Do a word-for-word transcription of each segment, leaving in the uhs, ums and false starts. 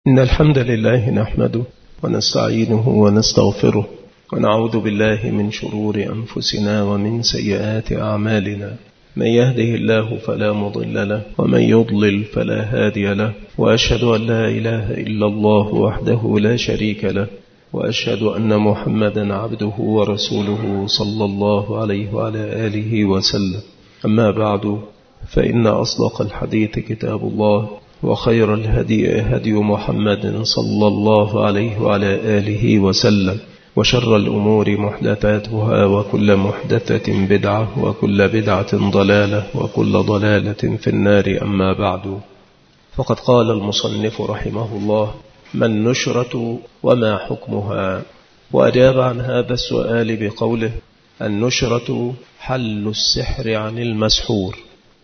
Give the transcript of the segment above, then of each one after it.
إن الحمد لله نحمده ونستعينه ونستغفره ونعوذ بالله من شرور أنفسنا ومن سيئات أعمالنا. من يهده الله فلا مضل له ومن يضلل فلا هادي له، وأشهد أن لا إله إلا الله وحده لا شريك له، وأشهد أن محمدا عبده ورسوله صلى الله عليه وعلى آله وسلم. أما بعد، فإن أصدق الحديث كتاب الله، وخير الهدي هدي محمد صلى الله عليه وعلى آله وسلم، وشر الأمور محدثاتها، وكل محدثة بدعة، وكل بدعة ضلالة، وكل ضلالة في النار. أما بعد، فقد قال المصنف رحمه الله: ما النشرة وما حكمها؟ وأجاب عن هذا السؤال بقوله: النشرة حل السحر عن المسحور،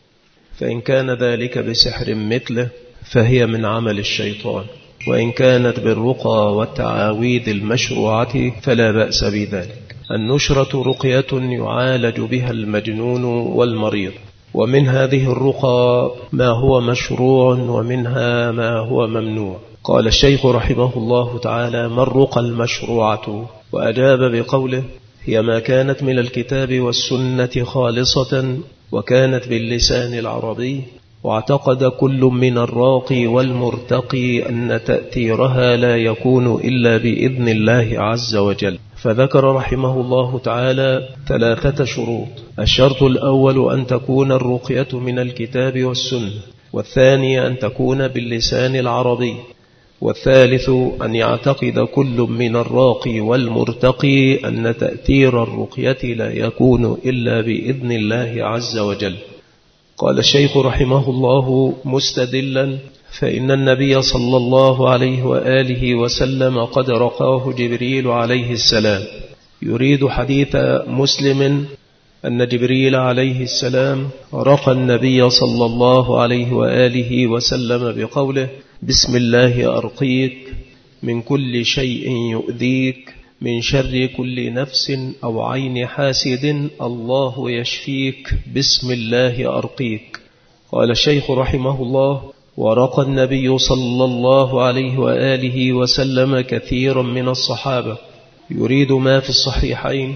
فإن كان ذلك بسحر مثله فهي من عمل الشيطان، وإن كانت بالرقى والتعاويذ المشروعة فلا بأس بذلك. النشرة رقية يعالج بها المجنون والمريض، ومن هذه الرقى ما هو مشروع ومنها ما هو ممنوع. قال الشيخ رحمه الله تعالى: ما الرقى المشروعة؟ وأجاب بقوله: هي ما كانت من الكتاب والسنة خالصة، وكانت باللسان العربي، واعتقد كل من الراقي والمرتقي أن تأثيرها لا يكون إلا بإذن الله عز وجل. فذكر رحمه الله تعالى ثلاثة شروط: الشرط الأول أن تكون الرقية من الكتاب والسنة، والثاني أن تكون باللسان العربي، والثالث أن يعتقد كل من الراقي والمرتقي أن تأثير الرقية لا يكون إلا بإذن الله عز وجل. قال الشيخ رحمه الله مستدلا: فإن النبي صلى الله عليه وآله وسلم قد رقاه جبريل عليه السلام. يريد حديث مسلم أن جبريل عليه السلام رقى النبي صلى الله عليه وآله وسلم بقوله: بسم الله أرقيك من كل شيء يؤذيك، من شر كل نفس أو عين حاسد، الله يشفيك، بسم الله أرقيك. قال الشيخ رحمه الله: ورقى النبي صلى الله عليه وآله وسلم كثيرا من الصحابة. يريد ما في الصحيحين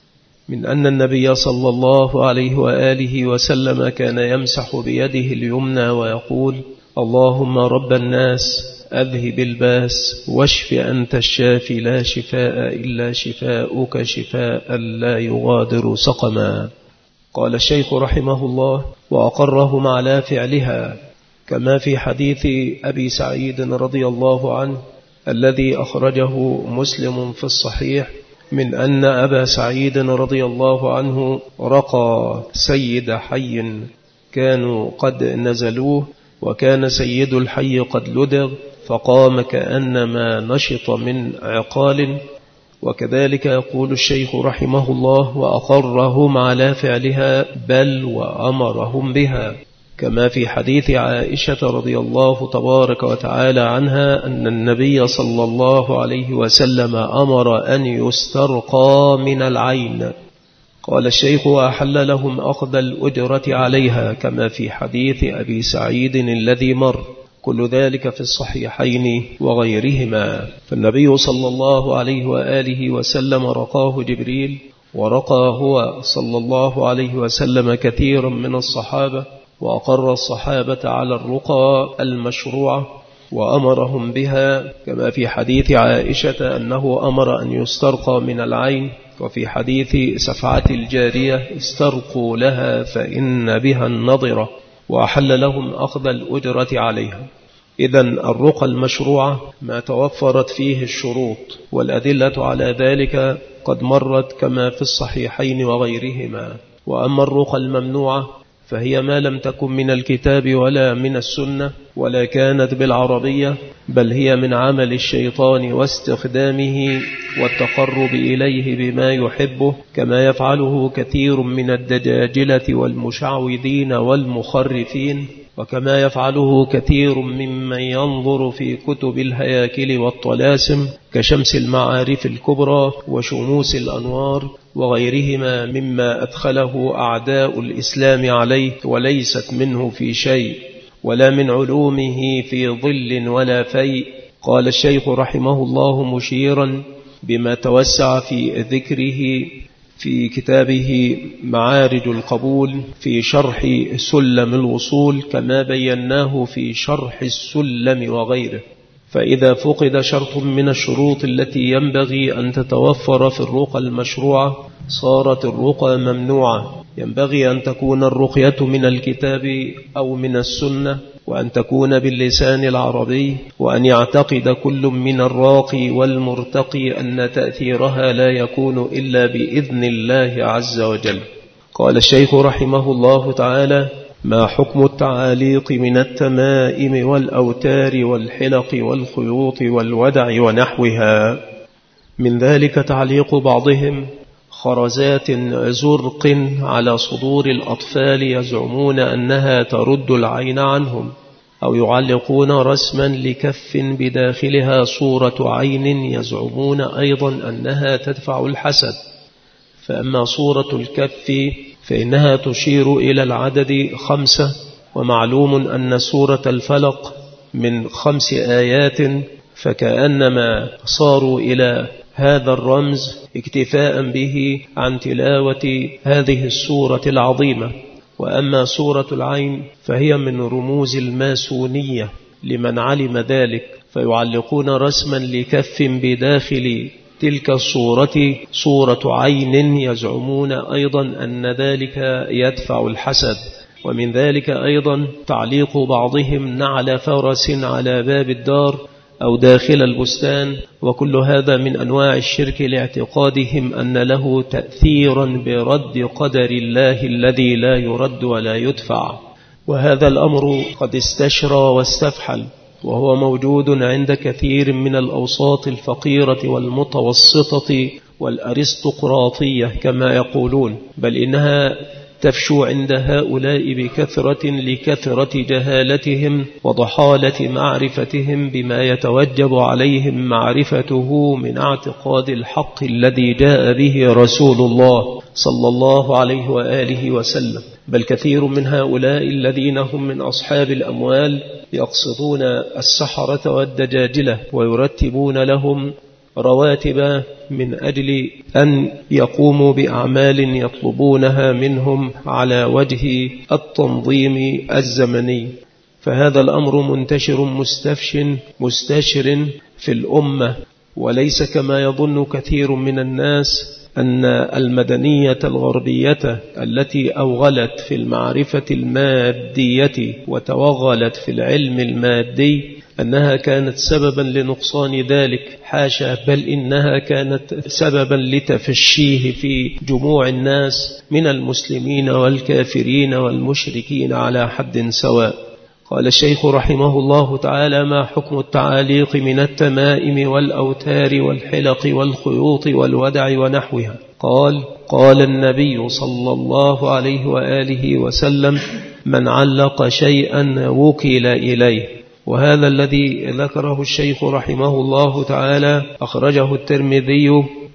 من أن النبي صلى الله عليه وآله وسلم كان يمسح بيده اليمنى ويقول: اللهم رب الناس أذهب الباس واشف أنت الشافي لا شفاء إلا شفاؤك شفاء لا يغادر سقما. قال الشيخ رحمه الله: وأقرهم على فعلها، كما في حديث أبي سعيد رضي الله عنه الذي أخرجه مسلم في الصحيح، من أن أبا سعيد رضي الله عنه رقى سيد حي كانوا قد نزلوه، وكان سيد الحي قد لدغ فقام كأنما نشط من عقال. وكذلك يقول الشيخ رحمه الله: وأقرهم على فعلها بل وأمرهم بها، كما في حديث عائشة رضي الله تبارك وتعالى عنها أن النبي صلى الله عليه وسلم أمر أن يسترقى من العين. قال الشيخ: وأحل لهم أخذ الأجرة عليها، كما في حديث أبي سعيد الذي مر. كل ذلك في الصحيحين وغيرهما. فالنبي صلى الله عليه وآله وسلم رقاه جبريل، ورقى هو صلى الله عليه وسلم كثيرا من الصحابة، وأقر الصحابة على الرقى المشروعة وأمرهم بها، كما في حديث عائشة أنه أمر أن يسترقى من العين، وفي حديث سفعة الجارية: استرقوا لها فإن بها النضرة، وأحل لهم أخذ الأجرة عليها. إذن الرقى المشروعة ما توفرت فيه الشروط، والأدلة على ذلك قد مرت كما في الصحيحين وغيرهما. وأما الرقى الممنوعة فهي ما لم تكن من الكتاب ولا من السنة، ولا كانت بالعربية، بل هي من عمل الشيطان واستخدامه والتقرب إليه بما يحبه، كما يفعله كثير من الدجاجلة والمشعوذين والمخرفين، وكما يفعله كثير ممن ينظر في كتب الهياكل والطلاسم كشمس المعارف الكبرى وشموس الأنوار وغيرهما مما أدخله أعداء الإسلام عليه وليست منه في شيء، ولا من علومه في ظل ولا فيء. قال الشيخ رحمه الله مشيرا بما توسع في ذكره في كتابه معارج القبول في شرح سلم الوصول كما بيناه في شرح السلم وغيره. فإذا فقد شرط من الشروط التي ينبغي أن تتوفر في الرقى المشروعة صارت الرقى ممنوعة. ينبغي أن تكون الرقية من الكتاب أو من السنة، وأن تكون باللسان العربي، وأن يعتقد كل من الراقي والمرتقي أن تأثيرها لا يكون إلا بإذن الله عز وجل. قال الشيخ رحمه الله تعالى: ما حكم التعاليق من التمائم والأوتار والحلق والخيوط والودع ونحوها؟ من ذلك تعليق بعضهم خرزات زرق على صدور الأطفال يزعمون أنها ترد العين عنهم، أو يعلقون رسما لكف بداخلها صورة عين يزعمون أيضا أنها تدفع الحسد. فأما صورة الكف فإنها تشير إلى العدد خمسة، ومعلوم أن سورة الفلق من خمس آيات، فكأنما صاروا إلى هذا الرمز اكتفاء به عن تلاوة هذه السورة العظيمة. وأما سورة العين فهي من رموز الماسونية لمن علم ذلك، فيعلقون رسما لكف بداخل تلك الصورة صورة عين يزعمون أيضا أن ذلك يدفع الحسد. ومن ذلك أيضا تعليق بعضهم نعل فرس على باب الدار أو داخل البستان، وكل هذا من أنواع الشرك لاعتقادهم أن له تأثيرا برد قدر الله الذي لا يرد ولا يدفع. وهذا الأمر قد استشرى واستفحل، وهو موجود عند كثير من الأوساط الفقيرة والمتوسطة والأرستقراطية كما يقولون، بل إنها تفشو عند هؤلاء بكثرة لكثرة جهالتهم وضحالة معرفتهم بما يتوجب عليهم معرفته من اعتقاد الحق الذي جاء به رسول الله صلى الله عليه وآله وسلم. بل كثير من هؤلاء الذين هم من أصحاب الأموال يقصدون السحرة والدجاجلة ويرتبون لهم رواتب من أجل أن يقوموا بأعمال يطلبونها منهم على وجه التنظيم الزمني. فهذا الأمر منتشر مستفش مستشر في الأمة، وليس كما يظن كثير من الناس أن المدنية الغربية التي أوغلت في المعرفة المادية وتوغلت في العلم المادي أنها كانت سببا لنقصان ذلك. حاشا، بل إنها كانت سببا لتفشيه في جموع الناس من المسلمين والكافرين والمشركين على حد سواء. قال الشيخ رحمه الله تعالى: ما حكم التعاليق من التمائم والأوتار والحلق والخيوط والودع ونحوها؟ قال: قال النبي صلى الله عليه وآله وسلم: من علق شيئا وكل إليه. وهذا الذي ذكره الشيخ رحمه الله تعالى أخرجه الترمذي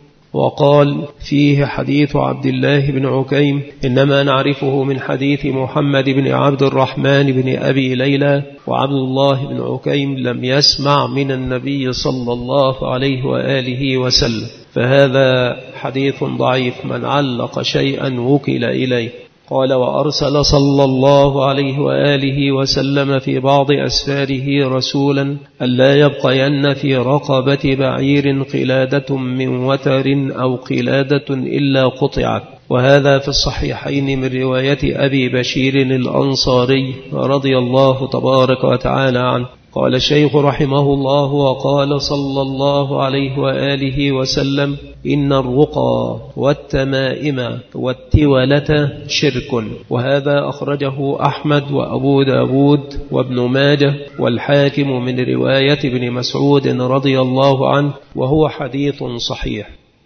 وقال فيه حديث عبد الله بن عكيم، إنما نعرفه من حديث محمد بن عبد الرحمن بن أبي ليلى، وعبد الله بن عكيم لم يسمع من النبي صلى الله عليه وآله وسلم، فهذا حديث ضعيف. من علق شيئا وكل إليه. قال: وأرسل صلى الله عليه وآله وسلم في بعض أسفاره رسولا ألا يبقين في رقبة بعير قلادة من وتر أو قلادة إلا قطعت. وهذا في الصحيحين من رواية أبي بشير الأنصاري رضي الله تبارك وتعالى عنه. قال الشيخ رحمه الله: وقال صلى الله عليه وآله وسلم: إن الرقى والتمائم والتولة شرك. وهذا أخرجه أحمد وأبو داود وابن ماجه والحاكم من رواية ابن مسعود رضي الله عنه، وهو حديث صحيح.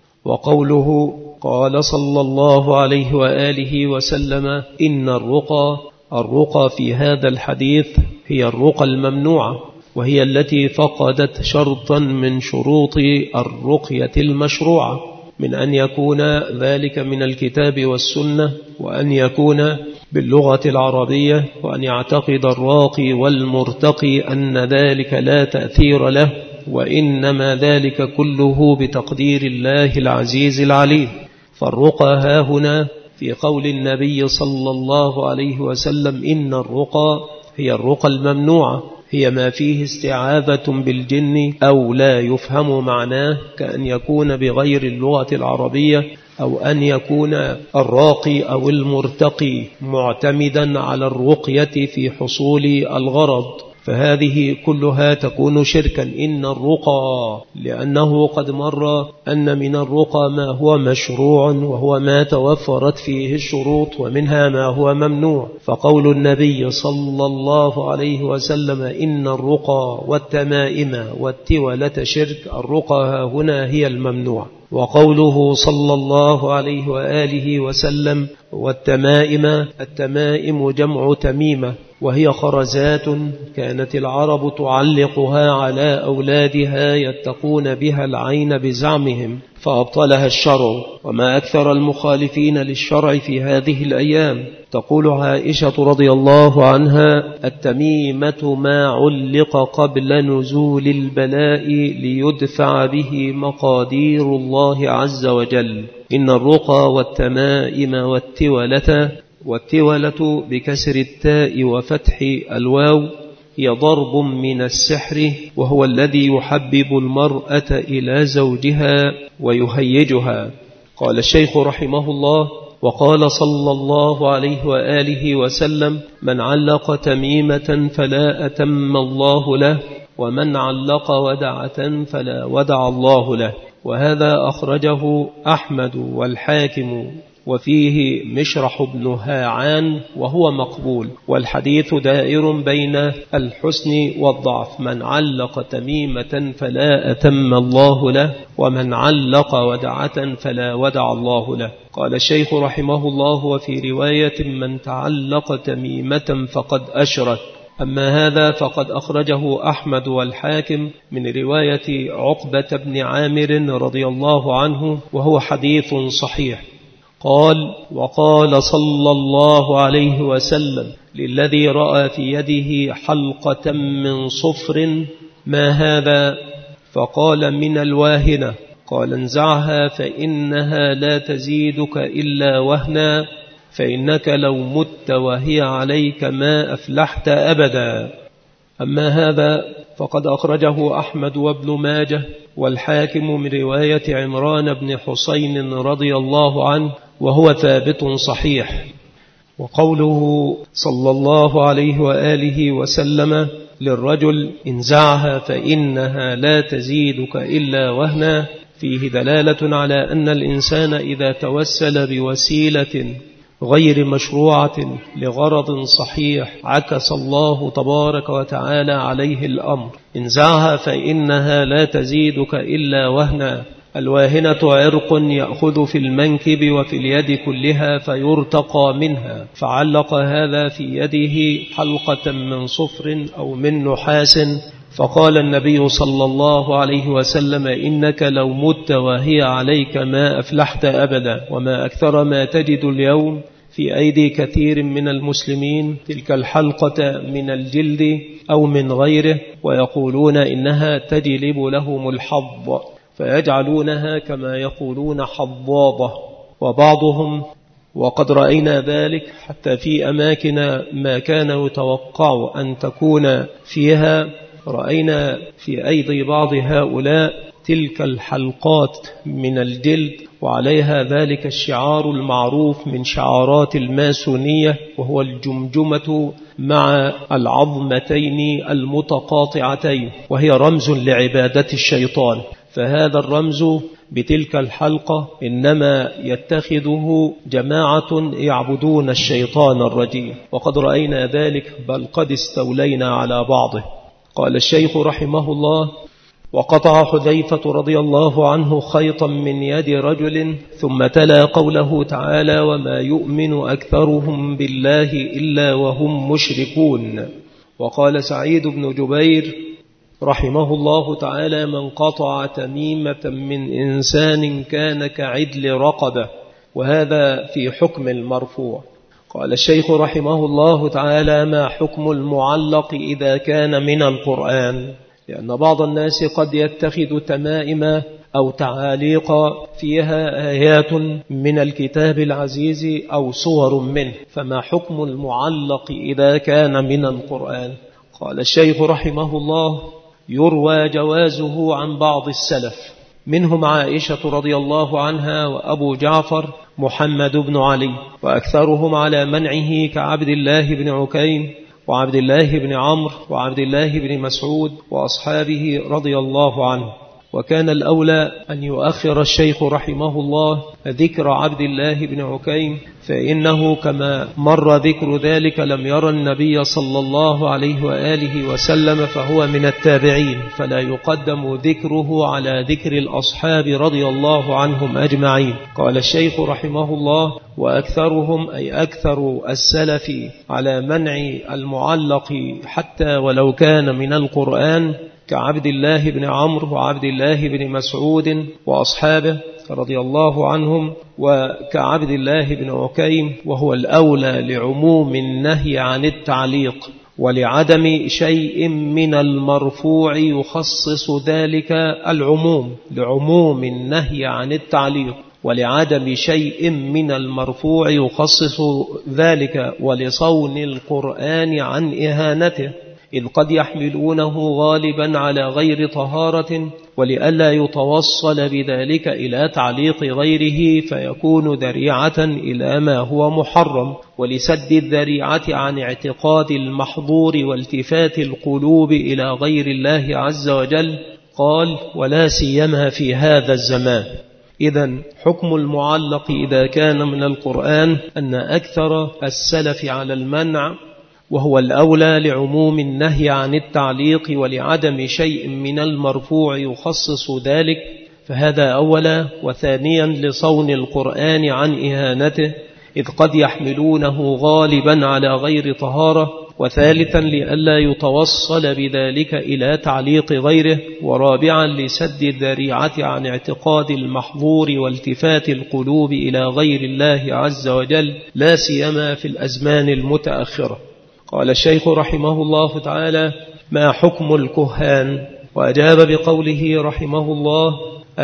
وقوله قال صلى الله عليه وآله وسلم: إن الرقى، الرقى في هذا الحديث هي الرقى الممنوعة، وهي التي فقدت شرطا من شروط الرقية المشروعة، من أن يكون ذلك من الكتاب والسنة، وأن يكون باللغة العربية، وأن يعتقد الراقي والمرتقي أن ذلك لا تأثير له، وإنما ذلك كله بتقدير الله العزيز العليم. فالرقى هاهنا في قول النبي صلى الله عليه وسلم إن الرقى هي الرقى الممنوعة، هي ما فيه استعاذة بالجن أو لا يفهم معناه، كأن يكون بغير اللغة العربية، أو أن يكون الراقي أو المرتقي معتمدا على الرقية في حصول الغرض، فهذه كلها تكون شركا. إن الرقى، لأنه قد مر أن من الرقى ما هو مشروع وهو ما توفرت فيه الشروط، ومنها ما هو ممنوع. فقول النبي صلى الله عليه وسلم إن الرقى والتمائم والتولة شرك، الرقى هنا هي الممنوع. وقوله صلى الله عليه وآله وسلم والتمائم، التمائم جمع تميمة، وهي خرزات كانت العرب تعلقها على أولادها يتقون بها العين بزعمهم، فأبطلها الشرع. وما أكثر المخالفين للشرع في هذه الأيام. تقول عائشة رضي الله عنها التميمة ما علق قبل نزول البلاء ليدفع به مقادير الله عز وجل. إن الرقى والتمائم والتولة، والتولة بكسر التاء وفتح الواو، هي ضرب من السحر، وهو الذي يحبب المرأة إلى زوجها ويهيجها. قال الشيخ رحمه الله وقال صلى الله عليه وآله وسلم من علق تميمة فلا أتم الله له، ومن علق ودعة فلا ودع الله له. وهذا أخرجه أحمد والحاكم، وفيه مشرح بن هاعان وهو مقبول، والحديث دائر بين الحسن والضعف. من علق تميمة فلا أتم الله له، ومن علق ودعة فلا ودع الله له. قال الشيخ رحمه الله وفي رواية من تعلق تميمة فقد أشرك. أما هذا فقد أخرجه أحمد والحاكم من رواية عقبة بن عامر رضي الله عنه، وهو حديث صحيح. قال وقال صلى الله عليه وسلم للذي رأى في يده حلقة من صفر ما هذا؟ فقال من الواهنة. قال انزعها فإنها لا تزيدك إلا وهنا، فإنك لو مت وهي عليك ما أفلحت أبدا. أما هذا فقد أخرجه أحمد وابن ماجه والحاكم من رواية عمران بن حسين رضي الله عنه، وهو ثابت صحيح. وقوله صلى الله عليه وآله وسلم للرجل انزعها فإنها لا تزيدك إلا وهنا، فيه دلالة على أن الإنسان إذا توسل بوسيلة غير مشروعة لغرض صحيح عكس الله تبارك وتعالى عليه الأمر. انزعها فإنها لا تزيدك إلا وهنا. الواهنة عرق يأخذ في المنكب وفي اليد كلها فيرتقى منها، فعلق هذا في يده حلقة من صفر أو من نحاس. فقال النبي صلى الله عليه وسلم إنك لو مت وهي عليك ما أفلحت أبدا. وما أكثر ما تجد اليوم في أيدي كثير من المسلمين تلك الحلقة من الجلد أو من غيره، ويقولون إنها تجلب لهم الحظ، فيجعلونها كما يقولون حظاظة. وبعضهم، وقد رأينا ذلك حتى في أماكن ما كان يتوقع أن تكون فيها، رأينا في أيدي بعض هؤلاء تلك الحلقات من الجلد، وعليها ذلك الشعار المعروف من شعارات الماسونية، وهو الجمجمة مع العظمتين المتقاطعتين، وهي رمز لعبادة الشيطان. فهذا الرمز بتلك الحلقة إنما يتخذه جماعة يعبدون الشيطان الرجيم، وقد رأينا ذلك بل قد استولينا على بعضه. قال الشيخ رحمه الله وقطع حذيفة رضي الله عنه خيطا من يد رجل، ثم تلا قوله تعالى وما يؤمن أكثرهم بالله إلا وهم مشركون. وقال سعيد بن جبير رحمه الله تعالى من قطع تميمة من إنسان كان كعدل رقبة، وهذا في حكم المرفوع. قال الشيخ رحمه الله تعالى ما حكم المعلق إذا كان من القرآن؟ لأن بعض الناس قد يتخذ تمائم أو تعاليق فيها آيات من الكتاب العزيز أو صور منه، فما حكم المعلق إذا كان من القرآن؟ قال الشيخ رحمه الله: يروى جوازه عن بعض السلف، منهم عائشة رضي الله عنها وأبو جعفر محمد بن علي، وأكثرهم على منعه كعبد الله بن عكيم وعبد الله بن عمرو وعبد الله بن مسعود وأصحابه رضي الله عنه. وكان الأولى أن يؤخر الشيخ رحمه الله ذكر عبد الله بن عكيم، فإنه كما مر ذكر ذلك لم يرى النبي صلى الله عليه وآله وسلم، فهو من التابعين، فلا يقدم ذكره على ذكر الأصحاب رضي الله عنهم أجمعين. قال الشيخ رحمه الله: وأكثرهم أي أكثر السلف على منع المعلق حتى ولو كان من القرآن كعبد الله بن عمرو وعبد الله بن مسعود وأصحابه رضي الله عنهم، وكعبد الله بن عكيم، وهو الأولى لعموم النهي عن التعليق ولعدم شيء من المرفوع يخصص ذلك العموم، لعموم النهي عن التعليق ولعدم شيء من المرفوع يخصص ذلك، ولصون القرآن عن إهانته، إذ قد يحملونه غالبا على غير طهارة، ولئلا يتوصل بذلك إلى تعليق غيره فيكون ذريعة إلى ما هو محرم، ولسد الذريعة عن اعتقاد المحظور والتفات القلوب إلى غير الله عز وجل. قال: ولا سيما في هذا الزمان. إذن حكم المعلق إذا كان من القرآن أن أكثر السلف على المنع، وهو الأولى لعموم النهي عن التعليق ولعدم شيء من المرفوع يخصص ذلك، فهذا أولا. وثانيا لصون القرآن عن إهانته، إذ قد يحملونه غالبا على غير طهارة. وثالثا لئلا يتوصل بذلك إلى تعليق غيره. ورابعا لسد الذريعة عن اعتقاد المحظور والتفات القلوب إلى غير الله عز وجل، لا سيما في الأزمان المتأخرة. قال الشيخ رحمه الله تعالى: ما حكم الكهان؟ وأجاب بقوله رحمه الله: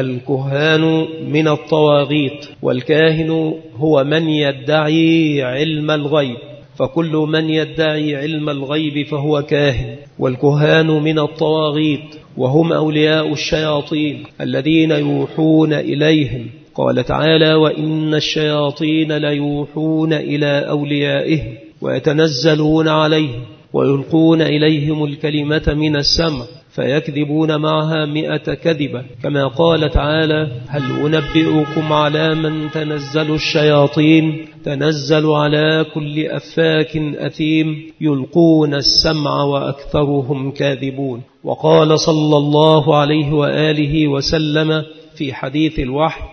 الكهان من الطواغيت، والكاهن هو من يدعي علم الغيب، فكل من يدعي علم الغيب فهو كاهن. والكهان من الطواغيت، وهم أولياء الشياطين الذين يوحون إليهم. قال تعالى: وإن الشياطين ليوحون إلى أوليائهم ويتنزلون عليهم ويلقون إليهم الكلمة من السمع فيكذبون معها مئة كذبة، كما قال تعالى: هل أنبئكم على من تنزل الشياطين؟ تنزل على كل أفاك أثيم يلقون السمع وأكثرهم كاذبون. وقال صلى الله عليه وآله وسلم في حديث الوحي: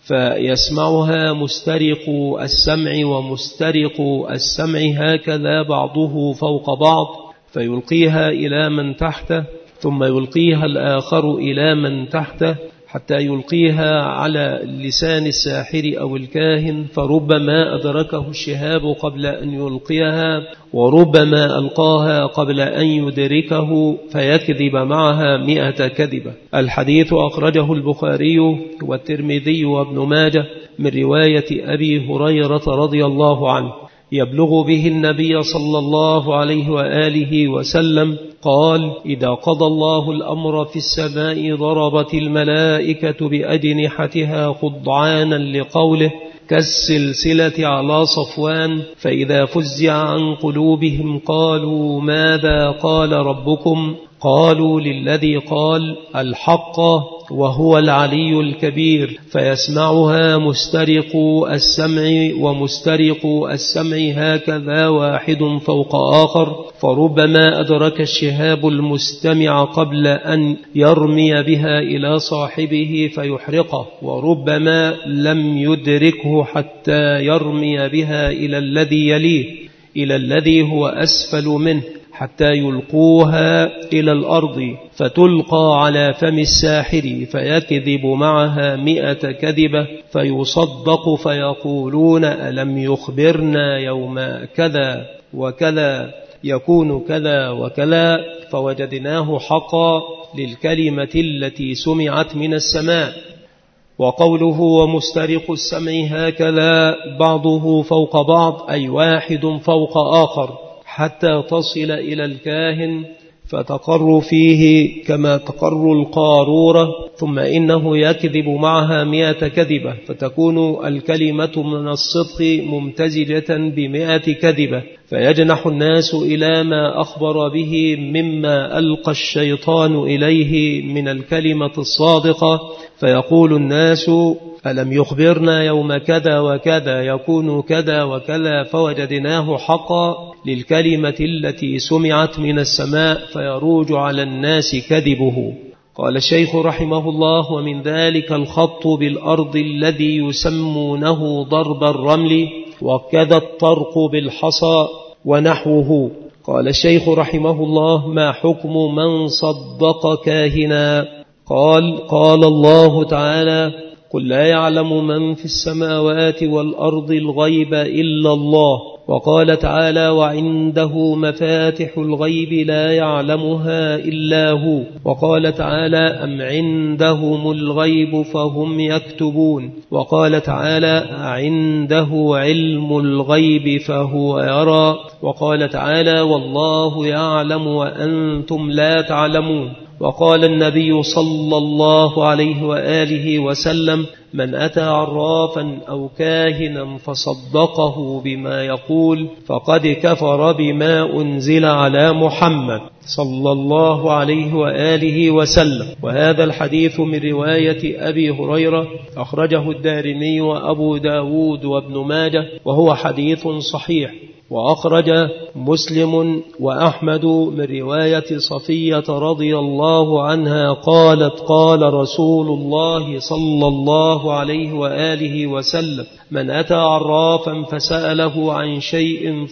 فيسمعها مسترق السمع ومسترق السمع هكذا بعضه فوق بعض، فيلقيها إلى من تحته، ثم يلقيها الآخر إلى من تحته، حتى يلقيها على لسان الساحر أو الكاهن، فربما أدركه الشهاب قبل أن يلقيها، وربما ألقاها قبل أن يدركه فيكذب معها مئة كذبة. الحديث أخرجه البخاري والترمذي وابن ماجه من رواية أبي هريرة رضي الله عنه، يبلغ به النبي صلى الله عليه وآله وسلم قال: إذا قضى الله الأمر في السماء ضربت الملائكة بأجنحتها خضعانا لقوله كالسلسلة على صفوان، فإذا فزع عن قلوبهم قالوا ماذا قال ربكم؟ قالوا للذي قال الحق وهو العلي الكبير، فيسمعها مسترق السمع ومسترق السمع هكذا واحد فوق آخر، فربما أدرك الشهاب المستمع قبل أن يرمي بها إلى صاحبه فيحرقه، وربما لم يدركه حتى يرمي بها إلى الذي يليه، إلى الذي هو أسفل منه، حتى يلقوها إلى الأرض فتلقى على فم الساحر فيكذب معها مئة كذبة، فيصدق فيقولون ألم يخبرنا يوم كذا وكذا يكون كذا وكذا، فوجدناه حقا للكلمة التي سمعت من السماء. وقوله ومسترق السمع هكذا بعضه فوق بعض أي واحد فوق آخر حتى تصل إلى الكاهن فتقر فيه كما تقر القارورة، ثم إنه يكذب معها مئة كذبة فتكون الكلمة من الصدق ممتزجة بمئة كذبة، فيجنح الناس إلى ما أخبر به مما ألقى الشيطان إليه من الكلمة الصادقة، فيقول الناس ألم يخبرنا يوم كذا وكذا يكون كذا وكذا فوجدناه حقا للكلمة التي سمعت من السماء، فيروج على الناس كذبه. قال الشيخ رحمه الله: ومن ذلك الخط بالأرض الذي يسمونه ضرب الرمل، وكذا الطرق بالحصى ونحوه. قال الشيخ رحمه الله: ما حكم من صدق كاهنا؟ قال قال الله تعالى: قل لا يعلم من في السماوات والأرض الغيب إلا الله. وقال تعالى: وعنده مفاتح الغيب لا يعلمها إلا هو. وقال تعالى: أم عندهم الغيب فهم يكتبون. وقال تعالى: عنده علم الغيب فهو يرى. وقال تعالى: والله يعلم وأنتم لا تعلمون. وقال النبي صلى الله عليه وآله وسلم: من أتى عرافا أو كاهنا فصدقه بما يقول فقد كفر بما أنزل على محمد صلى الله عليه وآله وسلم. وهذا الحديث من رواية أبي هريرة أخرجه الدارمي وأبو داود وابن ماجه، وهو حديث صحيح. وأخرج مسلم وأحمد من رواية صفية رضي الله عنها قالت: قال رسول الله صلى الله عليه وآله وسلم: من أتى عرافا فسأله عن شيء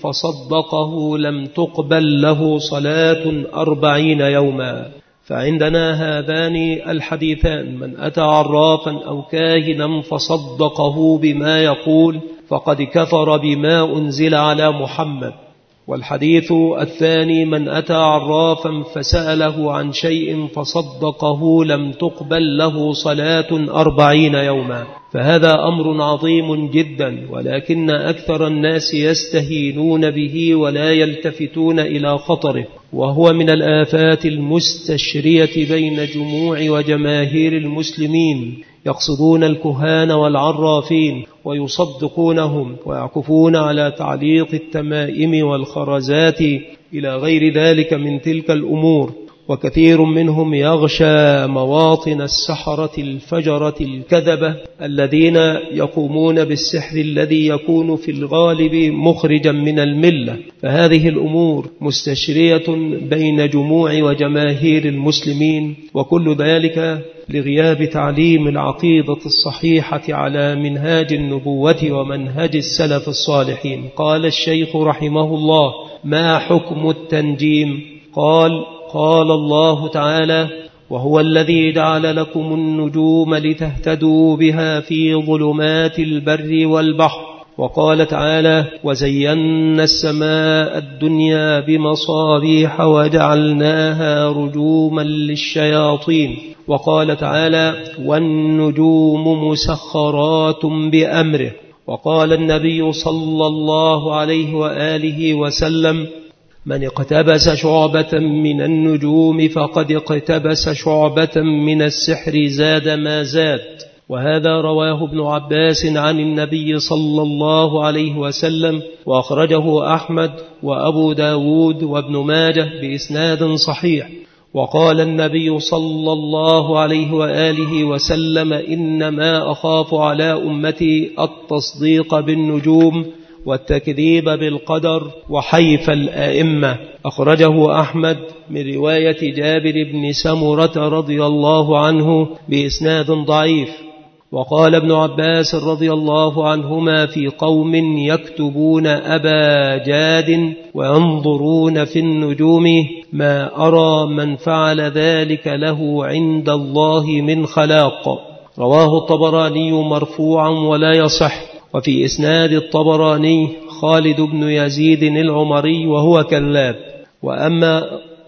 فصدقه لم تقبل له صلاة أربعين يوما. فعندنا هذان الحديثان: من أتى عرافا أو كاهنا فصدقه بما يقول فقد كفر بما أنزل على محمد. والحديث الثاني: من أتى عرافا فسأله عن شيء فصدقه لم تقبل له صلاة أربعين يوما. فهذا أمر عظيم جدا، ولكن أكثر الناس يستهينون به ولا يلتفتون إلى خطره، وهو من الآفات المستشرية بين جموع وجماهير المسلمين، يقصدون الكهان والعرافين ويصدقونهم ويعكفون على تعليق التمائم والخرزات إلى غير ذلك من تلك الأمور. وكثير منهم يغشى مواطن السحرة الفجرة الكذبة الذين يقومون بالسحر الذي يكون في الغالب مخرجا من الملة. فهذه الأمور مستشرية بين جموع وجماهير المسلمين، وكل ذلك لغياب تعليم العقيدة الصحيحة على منهاج النبوة ومنهج السلف الصالحين. قال الشيخ رحمه الله: ما حكم التنجيم؟ قال قال الله تعالى: وهو الذي جعل لكم النجوم لتهتدوا بها في ظلمات البر والبحر. وقال تعالى: وزينا السماء الدنيا بمصابيح وجعلناها رجوما للشياطين. وقال تعالى: والنجوم مسخرات بأمره. وقال النبي صلى الله عليه وآله وسلم: من اقتبس شعبة من النجوم فقد اقتبس شعبة من السحر زاد ما زاد. وهذا رواه ابن عباس عن النبي صلى الله عليه وسلم، وأخرجه أحمد وأبو داود وابن ماجه بإسناد صحيح. وقال النبي صلى الله عليه وآله وسلم: إنما أخاف على أمتي التصديق بالنجوم والتكذيب بالقدر وحيف الآئمة. أخرجه أحمد من رواية جابر بن سمرة رضي الله عنه بإسناد ضعيف. وقال ابن عباس رضي الله عنهما في قوم يكتبون أبا جاد وينظرون في النجوم: ما أرى من فعل ذلك له عند الله من خلاق. رواه الطبراني مرفوعا ولا يصح. وفي إسناد الطبراني خالد بن يزيد العمري وهو كذاب. وأما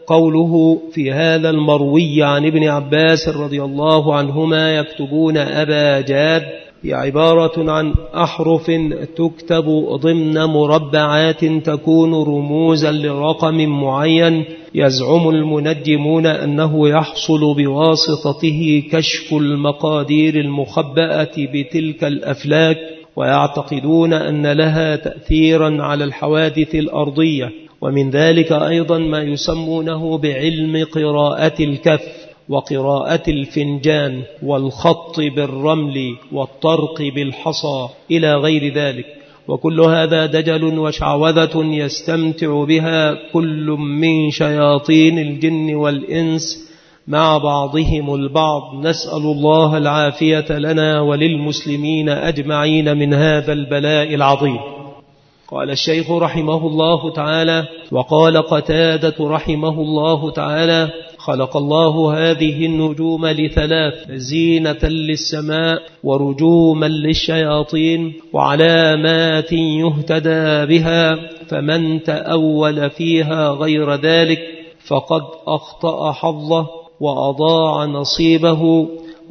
قوله في هذا المروي عن ابن عباس رضي الله عنهما يكتبون أبا جاد هي عبارة عن أحرف تكتب ضمن مربعات تكون رموزا لرقم معين، يزعم المنجمون أنه يحصل بواسطته كشف المقادير المخبأة بتلك الأفلاك، ويعتقدون أن لها تأثيرا على الحوادث الأرضية. ومن ذلك أيضا ما يسمونه بعلم قراءة الكف وقراءة الفنجان والخط بالرمل والطرق بالحصى إلى غير ذلك، وكل هذا دجل وشعوذة يستمتع بها كل من شياطين الجن والإنس مع بعضهم البعض، نسأل الله العافية لنا وللمسلمين أجمعين من هذا البلاء العظيم. قال الشيخ رحمه الله تعالى: وقال قتادة رحمه الله تعالى: خلق الله هذه النجوم لثلاث: زينة للسماء، ورجوما للشياطين، وعلامات يهتدى بها، فمن تأول فيها غير ذلك فقد أخطأ حظه وأضاع نصيبه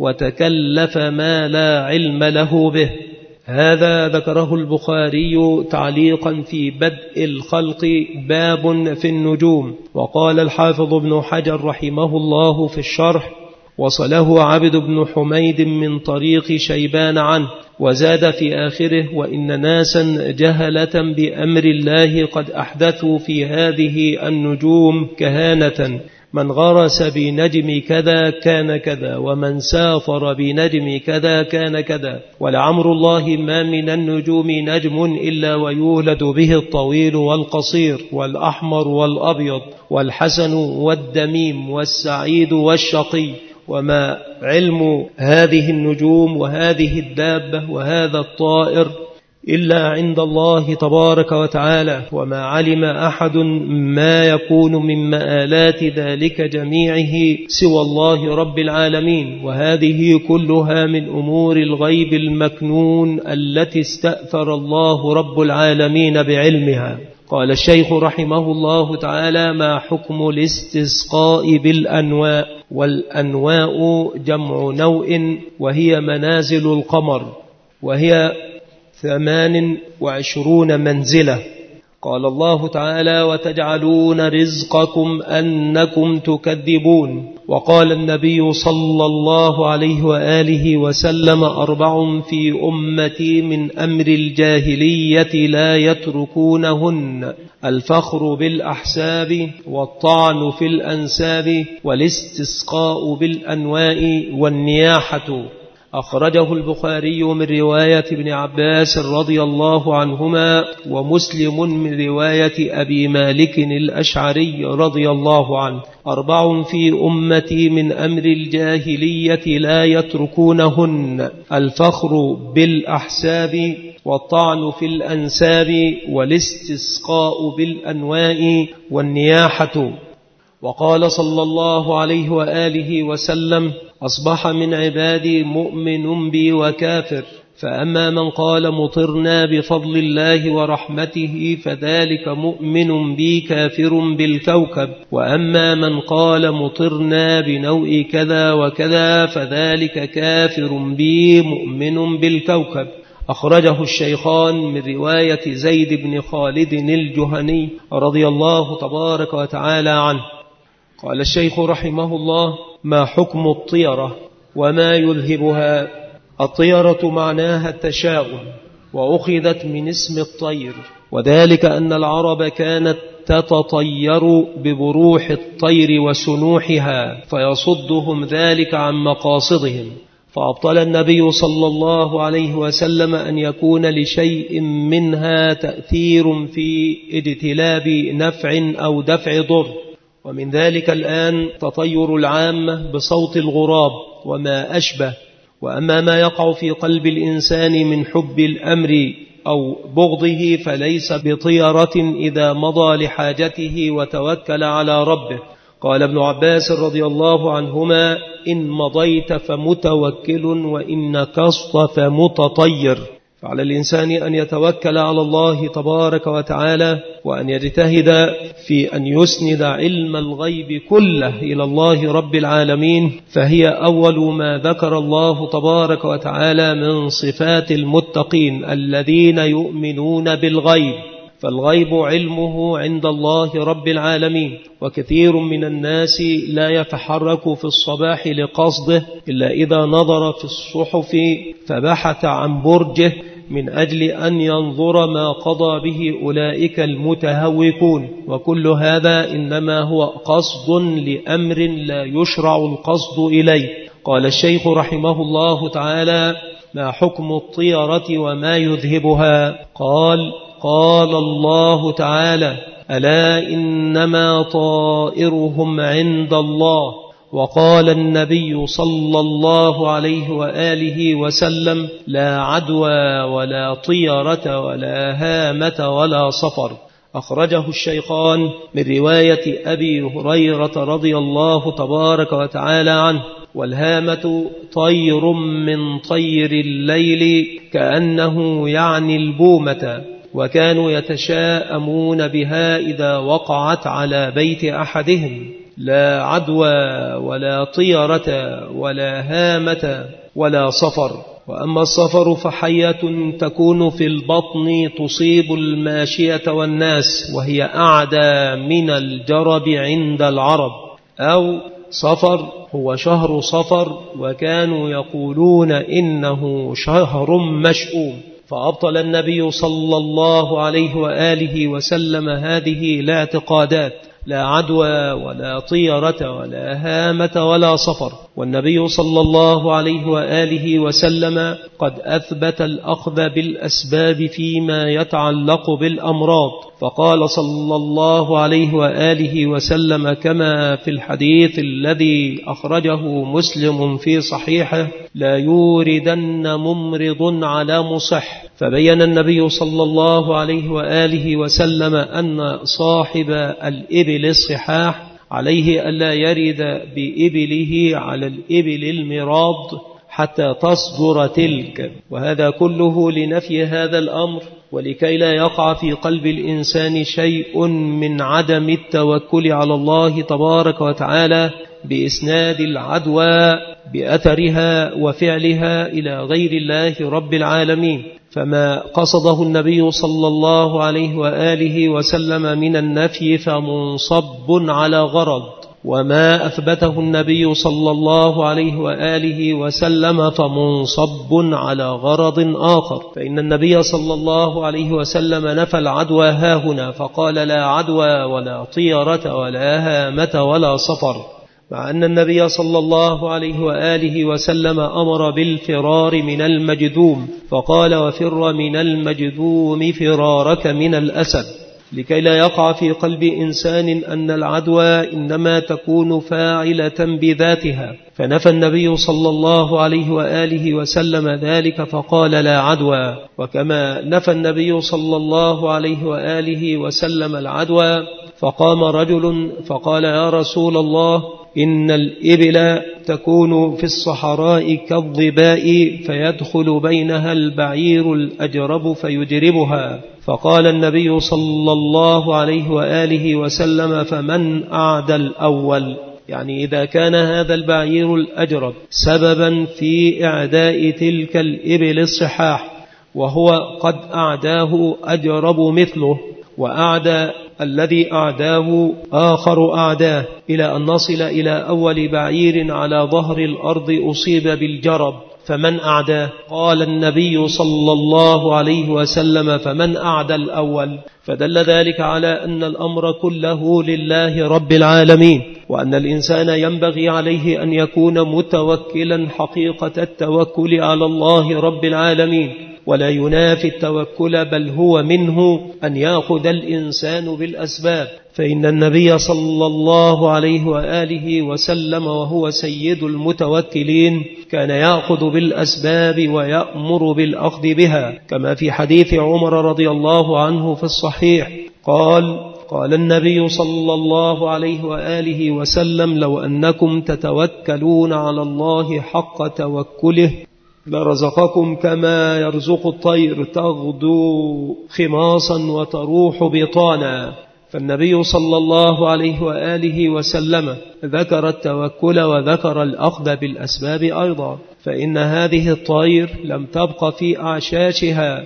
وتكلف ما لا علم له به. هذا ذكره البخاري تعليقا في بدء الخلق باب في النجوم. وقال الحافظ ابن حجر رحمه الله في الشرح: وصله عبد بن حميد من طريق شيبان عنه، وزاد في آخره: وإن ناسا جهلة بأمر الله قد أحدثوا في هذه النجوم كهانة، من غرس بنجم كذا كان كذا، ومن سافر بنجم كذا كان كذا، ولعمر الله ما من النجوم نجم إلا ويولد به الطويل والقصير والأحمر والأبيض والحسن والدميم والسعيد والشقي، وما علم هذه النجوم وهذه الدابة وهذا الطائر إلا عند الله تبارك وتعالى، وما علم أحد ما يكون من مآلات ذلك جميعه سوى الله رب العالمين، وهذه كلها من أمور الغيب المكنون التي استأثر الله رب العالمين بعلمها. قال الشيخ رحمه الله تعالى: ما حكم الاستسقاء بالأنواء؟ والأنواء جمع نوء، وهي منازل القمر، وهي ثمان وعشرون منزلة. قال الله تعالى: وتجعلون رزقكم أنكم تكذبون. وقال النبي صلى الله عليه وآله وسلم: أربع في أمتي من أمر الجاهلية لا يتركونهن: الفخر بالأحساب، والطعن في الأنساب، والاستسقاء بالأنواء، والنياحة. أخرجه البخاري من رواية ابن عباس رضي الله عنهما، ومسلم من رواية أبي مالك الأشعري رضي الله عنه: أربع في أمتي من أمر الجاهلية لا يتركونهن: الفخر بالأحساب، والطعن في الأنساب، والاستسقاء بالأنواء، والنياحة. وقال صلى الله عليه وآله وسلم: أصبح من عبادي مؤمن بي وكافر، فأما من قال مطرنا بفضل الله ورحمته فذلك مؤمن بي كافر بالكوكب، وأما من قال مطرنا بنوء كذا وكذا فذلك كافر بي مؤمن بالكوكب. أخرجه الشيخان من رواية زيد بن خالد الجهني رضي الله تبارك وتعالى عنه. قال الشيخ رحمه الله: ما حكم الطيرة وما يذهبها؟ الطيرة معناها التشاؤم، وأخذت من اسم الطير، وذلك أن العرب كانت تتطير ببروح الطير وسنوحها فيصدهم ذلك عن مقاصدهم، فأبطل النبي صلى الله عليه وسلم أن يكون لشيء منها تأثير في اجتلاب نفع أو دفع ضر. ومن ذلك الآن تطير العامة بصوت الغراب وما أشبه. وأما ما يقع في قلب الإنسان من حب الأمر أو بغضه فليس بطيرة إذا مضى لحاجته وتوكل على ربه. قال ابن عباس رضي الله عنهما: إن مضيت فمتوكل، وإن نكصت فمتطير. فعلى الإنسان أن يتوكل على الله تبارك وتعالى، وأن يجتهد في أن يسند علم الغيب كله إلى الله رب العالمين، فهي أول ما ذكر الله تبارك وتعالى من صفات المتقين الذين يؤمنون بالغيب. فالغيب علمه عند الله رب العالمين، وكثير من الناس لا يتحرك في الصباح لقصده إلا إذا نظر في الصحف فبحث عن برجه من أجل أن ينظر ما قضى به أولئك المتهوكون، وكل هذا إنما هو قصد لأمر لا يشرع القصد إليه. قال الشيخ رحمه الله تعالى: ما حكم الطيرة وما يذهبها؟ قال: قال الله تعالى: ألا إنما طائرهم عند الله. وقال النبي صلى الله عليه وآله وسلم: لا عدوى ولا طيرة ولا هامة ولا صفر. أخرجه الشيخان من رواية أبي هريرة رضي الله تبارك وتعالى عنه. والهامة طير من طير الليل كأنه يعني البومة، وكانوا يتشاءمون بها إذا وقعت على بيت أحدهم. لا عدوى ولا طيرة ولا هامة ولا صفر. وأما الصفر فحية تكون في البطن تصيب الماشية والناس، وهي أعدى من الجرب عند العرب. أو صفر هو شهر صفر، وكانوا يقولون إنه شهر مشؤوم، فأبطل النبي صلى الله عليه وآله وسلم هذه الاعتقادات: لا عدوى ولا طيرة ولا هامة ولا صفر. والنبي صلى الله عليه وآله وسلم قد أثبت الأخذ بالأسباب فيما يتعلق بالأمراض، فقال صلى الله عليه وآله وسلم كما في الحديث الذي أخرجه مسلم في صحيحه: لا يوردن ممرض على مصح. فبين النبي صلى الله عليه وآله وسلم أن صاحب الإبل الصحاح عليه ألا يرد بإبله على الإبل المراض حتى تصدر تلك. وهذا كله لنفي هذا الأمر، ولكي لا يقع في قلب الإنسان شيء من عدم التوكل على الله تبارك وتعالى بإسناد العدوى بأثرها وفعلها إلى غير الله رب العالمين. فما قصده النبي صلى الله عليه وآله وسلم من النفي فمنصب على غرض، وما أثبته النبي صلى الله عليه وآله وسلم فمنصب على غرض آخر. فإن النبي صلى الله عليه وسلم نفى العدوى هاهنا، فقال: لا عدوى ولا طيرة ولا هامة ولا صفر، مع أن النبي صلى الله عليه وآله وسلم أمر بالفرار من المجذوم، فقال: وفر من المجذوم فرارك من الأسد، لكي لا يقع في قلب إنسان أن العدوى إنما تكون فاعلة بذاتها. فنفى النبي صلى الله عليه وآله وسلم ذلك فقال: لا عدوى. وكما نفى النبي صلى الله عليه وآله وسلم العدوى، فقام رجل فقال: يا رسول الله، إن الإبل تكون في الصحراء كالظباء فيدخل بينها البعير الأجرب فيجربها. فقال النبي صلى الله عليه وآله وسلم: فمن أعدى الأول؟ يعني إذا كان هذا البعير الأجرب سببا في إعداء تلك الإبل الصحاح، وهو قد أعداه أجرب مثله، وأعدى الذي أعداه آخر أعداه، إلى أن نصل إلى أول بعير على ظهر الأرض أصيب بالجرب، فمن أعداه؟ قال النبي صلى الله عليه وسلم: فمن أعدى الأول؟ فدل ذلك على أن الأمر كله لله رب العالمين، وأن الإنسان ينبغي عليه أن يكون متوكلا حقيقة التوكل على الله رب العالمين، ولا ينافي التوكل، بل هو منه أن يأخذ الإنسان بالأسباب. فإن النبي صلى الله عليه وآله وسلم وهو سيد المتوكلين كان يأخذ بالأسباب ويأمر بالأخذ بها، كما في حديث عمر رضي الله عنه في الصحيح قال: قال النبي صلى الله عليه وآله وسلم: لو أنكم تتوكلون على الله حق توكله لرزقكم كما يرزق الطير تغدو خماصا وتروح بطانا. فالنبي صلى الله عليه وآله وسلم ذكر التوكل وذكر الأخذ بالأسباب أيضا، فإن هذه الطير لم تبق في أعشاشها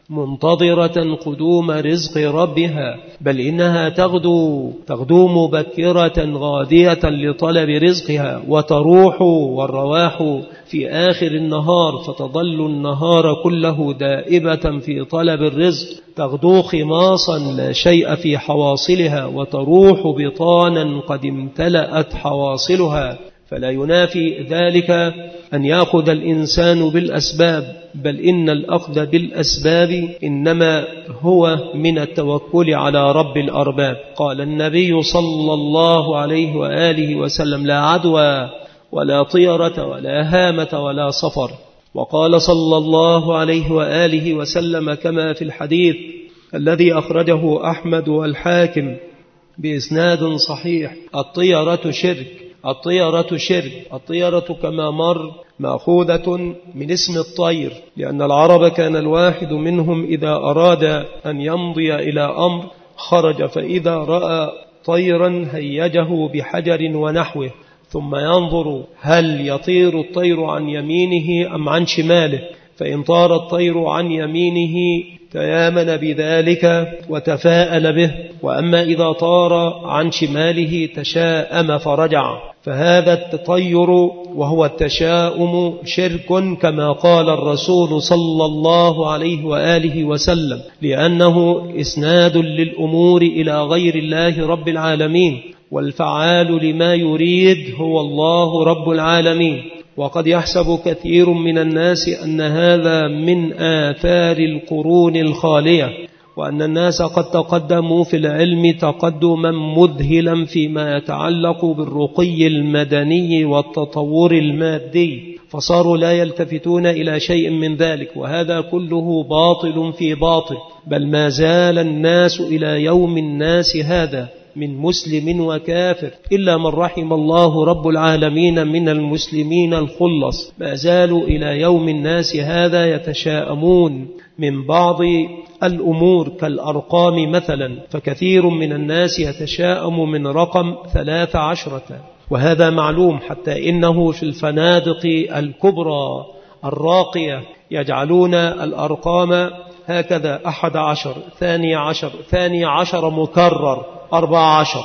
منتظرة قدوم رزق ربها، بل إنها تغدو تغدو مبكرة غادية لطلب رزقها، وتروح والرواح في آخر النهار، فتظل النهار كله دائبة في طلب الرزق. تغدو خماصا لا شيء في حواصلها، وتروح بطانا قد امتلأت حواصلها. فلا ينافي ذلك أن يأخذ الإنسان بالأسباب، بل إن الأخذ بالأسباب إنما هو من التوكل على رب الأرباب. قال النبي صلى الله عليه وآله وسلم: لا عدوى ولا طيرة ولا هامة ولا صفر. وقال صلى الله عليه وآله وسلم كما في الحديث الذي أخرجه أحمد والحاكم بإسناد صحيح: الطيرة شرك، الطيرة شرك. الطيرة كما مر مأخوذة من اسم الطير، لأن العرب كان الواحد منهم إذا أراد أن يمضي إلى أمر خرج، فإذا رأى طيرا هيجه بحجر ونحوه، ثم ينظر هل يطير الطير عن يمينه أم عن شماله، فإن طار الطير عن يمينه تيامن بذلك وتفاءل به، وأما إذا طار عن شماله تشاءم فرجع. فهذا التطير وهو التشاؤم شرك كما قال الرسول صلى الله عليه وآله وسلم، لأنه إسناد للأمور إلى غير الله رب العالمين، والفعال لما يريد هو الله رب العالمين. وقد يحسب كثير من الناس أن هذا من آثار القرون الخالية، وأن الناس قد تقدموا في العلم تقدما مذهلا فيما يتعلق بالرقي المدني والتطور المادي، فصاروا لا يلتفتون إلى شيء من ذلك، وهذا كله باطل في باطل. بل ما زال الناس إلى يوم الناس هذا من مسلم وكافر، إلا من رحم الله رب العالمين من المسلمين الخلص، ما زالوا إلى يوم الناس هذا يتشاءمون من بعض الأمور كالأرقام مثلا، فكثير من الناس يتشاءم من رقم ثلاث عشرة، وهذا معلوم، حتى إنه في الفنادق الكبرى الراقية يجعلون الأرقام هكذا: أحد عشر، ثاني عشر، ثاني عشر مكرر، أربع عشر،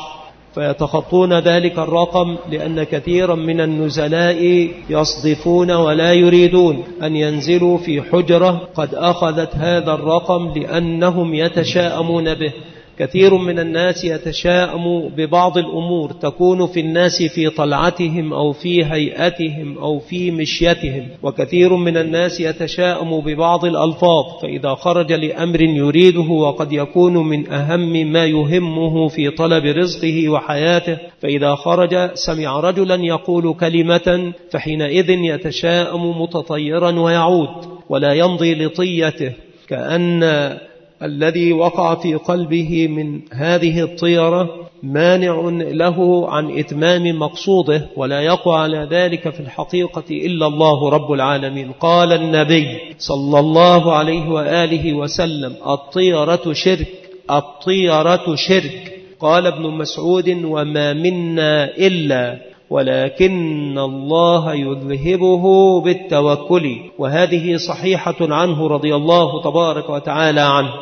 فيتخطون ذلك الرقم، لأن كثيرا من النزلاء يصدفون ولا يريدون أن ينزلوا في حجرة قد أخذت هذا الرقم لأنهم يتشاءمون به. كثير من الناس يتشاءم ببعض الأمور تكون في الناس في طلعتهم أو في هيئتهم أو في مشيتهم، وكثير من الناس يتشاءم ببعض الألفاظ، فإذا خرج لأمر يريده وقد يكون من أهم ما يهمه في طلب رزقه وحياته، فإذا خرج سمع رجلا يقول كلمة فحينئذ يتشاءم متطيرا ويعود ولا يمضي لطيته، كأن الذي وقع في قلبه من هذه الطيرة مانع له عن إتمام مقصوده، ولا يقع على ذلك في الحقيقة إلا الله رب العالمين. قال النبي صلى الله عليه وآله وسلم: الطيرة شرك، الطيرة شرك. قال ابن مسعود: وما منا إلا ولكن الله يذهبه بالتوكل. وهذه صحيحة عنه رضي الله تبارك وتعالى عنه.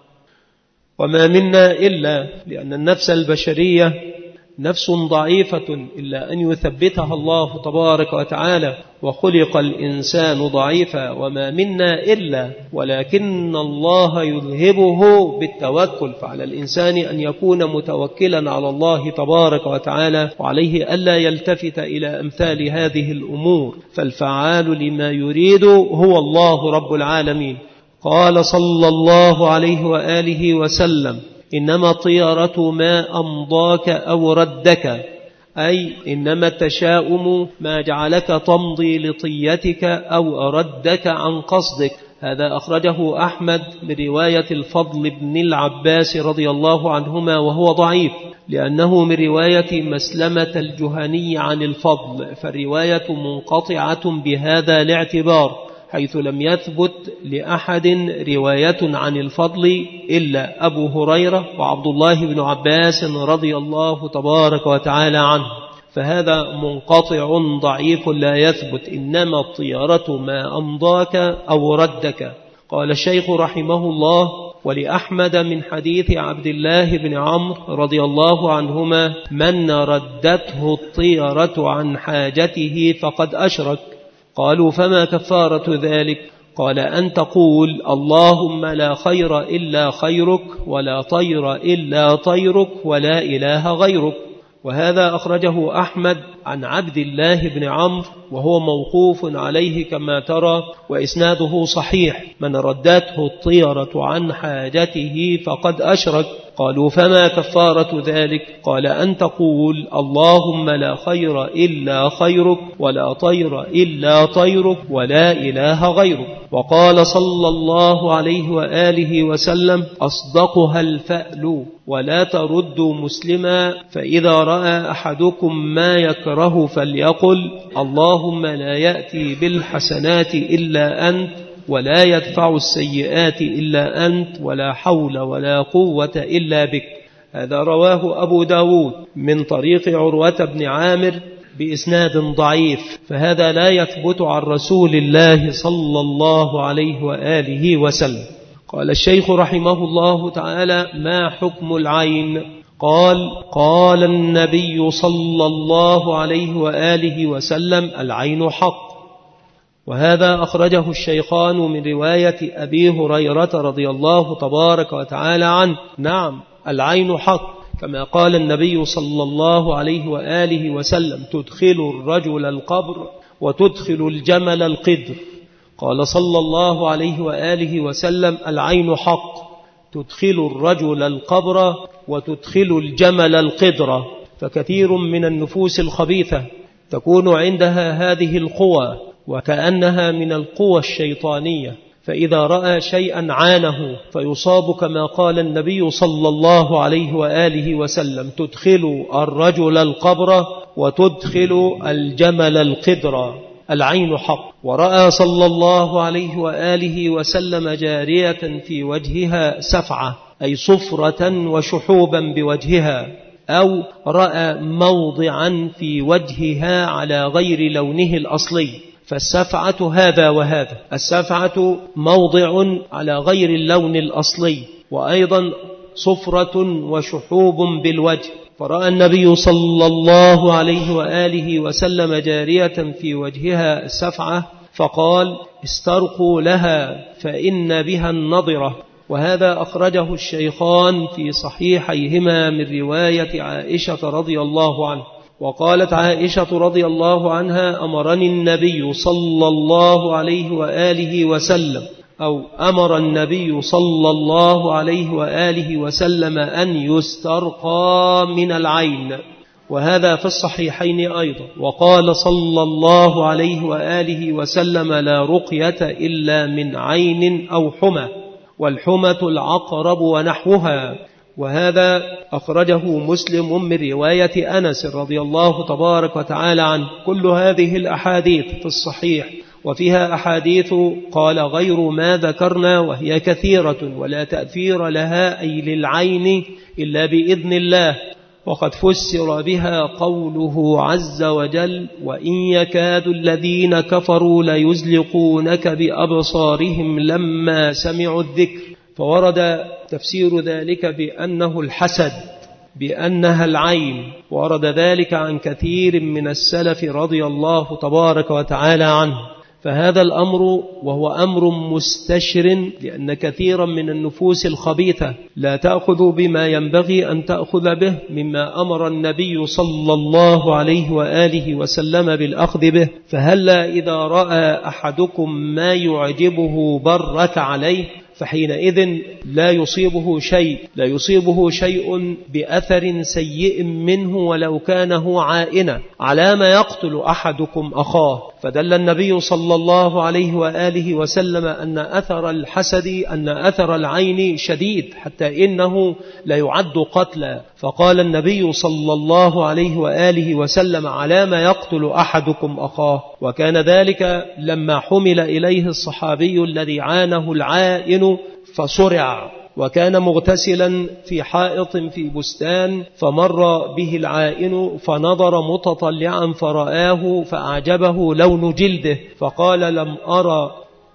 وما منا إلا، لأن النفس البشرية نفس ضعيفة إلا أن يثبتها الله تبارك وتعالى، وخلق الإنسان ضعيفا. وما منا إلا ولكن الله يذهبه بالتوكل، فعلى الإنسان أن يكون متوكلا على الله تبارك وتعالى، وعليه ألا يلتفت إلى أمثال هذه الأمور، فالفعال لما يريد هو الله رب العالمين. قال صلى الله عليه وآله وسلم: إنما الطيرة ما أمضاك أو ردك، أي إنما التشاؤم ما جعلك تمضي لطيتك أو ردك عن قصدك. هذا أخرجه أحمد من رواية الفضل بن العباس رضي الله عنهما، وهو ضعيف لأنه من رواية مسلمة الجهني عن الفضل، فالرواية منقطعة بهذا الاعتبار. حيث لم يثبت لأحد رواية عن الفضل إلا أبو هريرة وعبد الله بن عباس رضي الله تبارك وتعالى عنه، فهذا منقطع ضعيف لا يثبت، إنما الطيرة ما أمضاك أو ردك. قال الشيخ رحمه الله: ولأحمد من حديث عبد الله بن عمرو رضي الله عنهما: من ردته الطيرة عن حاجته فقد أشرك. قالوا: فما كفارة ذلك؟ قال: أن تقول: اللهم لا خير إلا خيرك، ولا طير إلا طيرك، ولا إله غيرك. وهذا أخرجه أحمد عن عبد الله بن عمرو وهو موقوف عليه كما ترى، وإسناده صحيح: من ردته الطيرة عن حاجته فقد أشرك. قالوا: فما كفارة ذلك؟ قال: أن تقول: اللهم لا خير إلا خيرك، ولا طير إلا طيرك، ولا إله غيرك. وقال صلى الله عليه وآله وسلم: أصدقها الفأل، ولا تردوا مسلما، فإذا رأى أحدكم ما يكره فليقل: اللهم لا يأتي بالحسنات إلا أنت، ولا يدفع السيئات إلا أنت، ولا حول ولا قوة إلا بك. هذا رواه أبو داود من طريق عروة بن عامر بإسناد ضعيف، فهذا لا يثبت عن رسول الله صلى الله عليه وآله وسلم. قال الشيخ رحمه الله تعالى: ما حكم العين؟ قال: قال النبي صلى الله عليه وآله وسلم: العين حق. وهذا أخرجه الشيخان من رواية أبي هريرة رضي الله تبارك وتعالى عنه. نعم، العين حق، كما قال النبي صلى الله عليه وآله وسلم: تدخل الرجل القبر وتدخل الجمل القدر. قال صلى الله عليه وآله وسلم: العين حق، تدخل الرجل القبر وتدخل الجمل القدر. فكثير من النفوس الخبيثة تكون عندها هذه القوى، وكأنها من القوى الشيطانية، فإذا رأى شيئا عانه فيصاب كما قال النبي صلى الله عليه وآله وسلم: تدخل الرجل القبر وتدخل الجمل القدر. العين حق. ورأى صلى الله عليه وآله وسلم جارية في وجهها سفعة، أي صفرة وشحوبا بوجهها، أو رأى موضعا في وجهها على غير لونه الأصلي. فالسفعة هذا وهذا، السفعة موضع على غير اللون الأصلي، وأيضا صفرة وشحوب بالوجه. فرأى النبي صلى الله عليه وآله وسلم جارية في وجهها سفعة، فقال: استرقوا لها فإن بها النضرة. وهذا أخرجه الشيخان في صحيحيهما من رواية عائشة رضي الله عنها. وقالت عائشة رضي الله عنها: أمرني النبي صلى الله عليه وآله وسلم أو أمر النبي صلى الله عليه وآله وسلم أن يسترقى من العين. وهذا في الصحيحين أيضا. وقال صلى الله عليه وآله وسلم: لا رقية إلا من عين أو حمى، والحمة العقرب ونحوها. وهذا أخرجه مسلم من رواية أنس رضي الله تبارك وتعالى عنه. كل هذه الأحاديث في الصحيح، وفيها أحاديث قال غير ما ذكرنا، وهي كثيرة ولا تأثير لها أي للعين إلا بإذن الله. وقد فسر بها قوله عز وجل: وإن يكاد الذين كفروا ليزلقونك بأبصارهم لما سمعوا الذكر. فورد تفسير ذلك بأنه الحسد، بأنها العين، ورد ذلك عن كثير من السلف رضي الله تبارك وتعالى عنه. فهذا الأمر وهو أمر مستشر، لأن كثيرا من النفوس الخبيثة لا تأخذ بما ينبغي أن تأخذ به مما أمر النبي صلى الله عليه وآله وسلم بالأخذ به. فهلا إذا رأى أحدكم ما يعجبه برك عليه، فحينئذ لا يصيبه شيء لا يصيبه شيء بأثر سيء منه ولو كان هو عائنا. على ما يقتل أحدكم أخاه. فدل النبي صلى الله عليه وآله وسلم أن أثر الحسد أن أثر العين شديد حتى إنه لا يعد قتلا. فقال النبي صلى الله عليه وآله وسلم على ما يقتل أحدكم أخاه. وكان ذلك لما حمل إليه الصحابي الذي عانه العائن فصرع، وكان مغتسلا في حائط في بستان، فمر به العائن فنظر متطلعا فرآه فأعجبه لون جلده، فقال لم أرى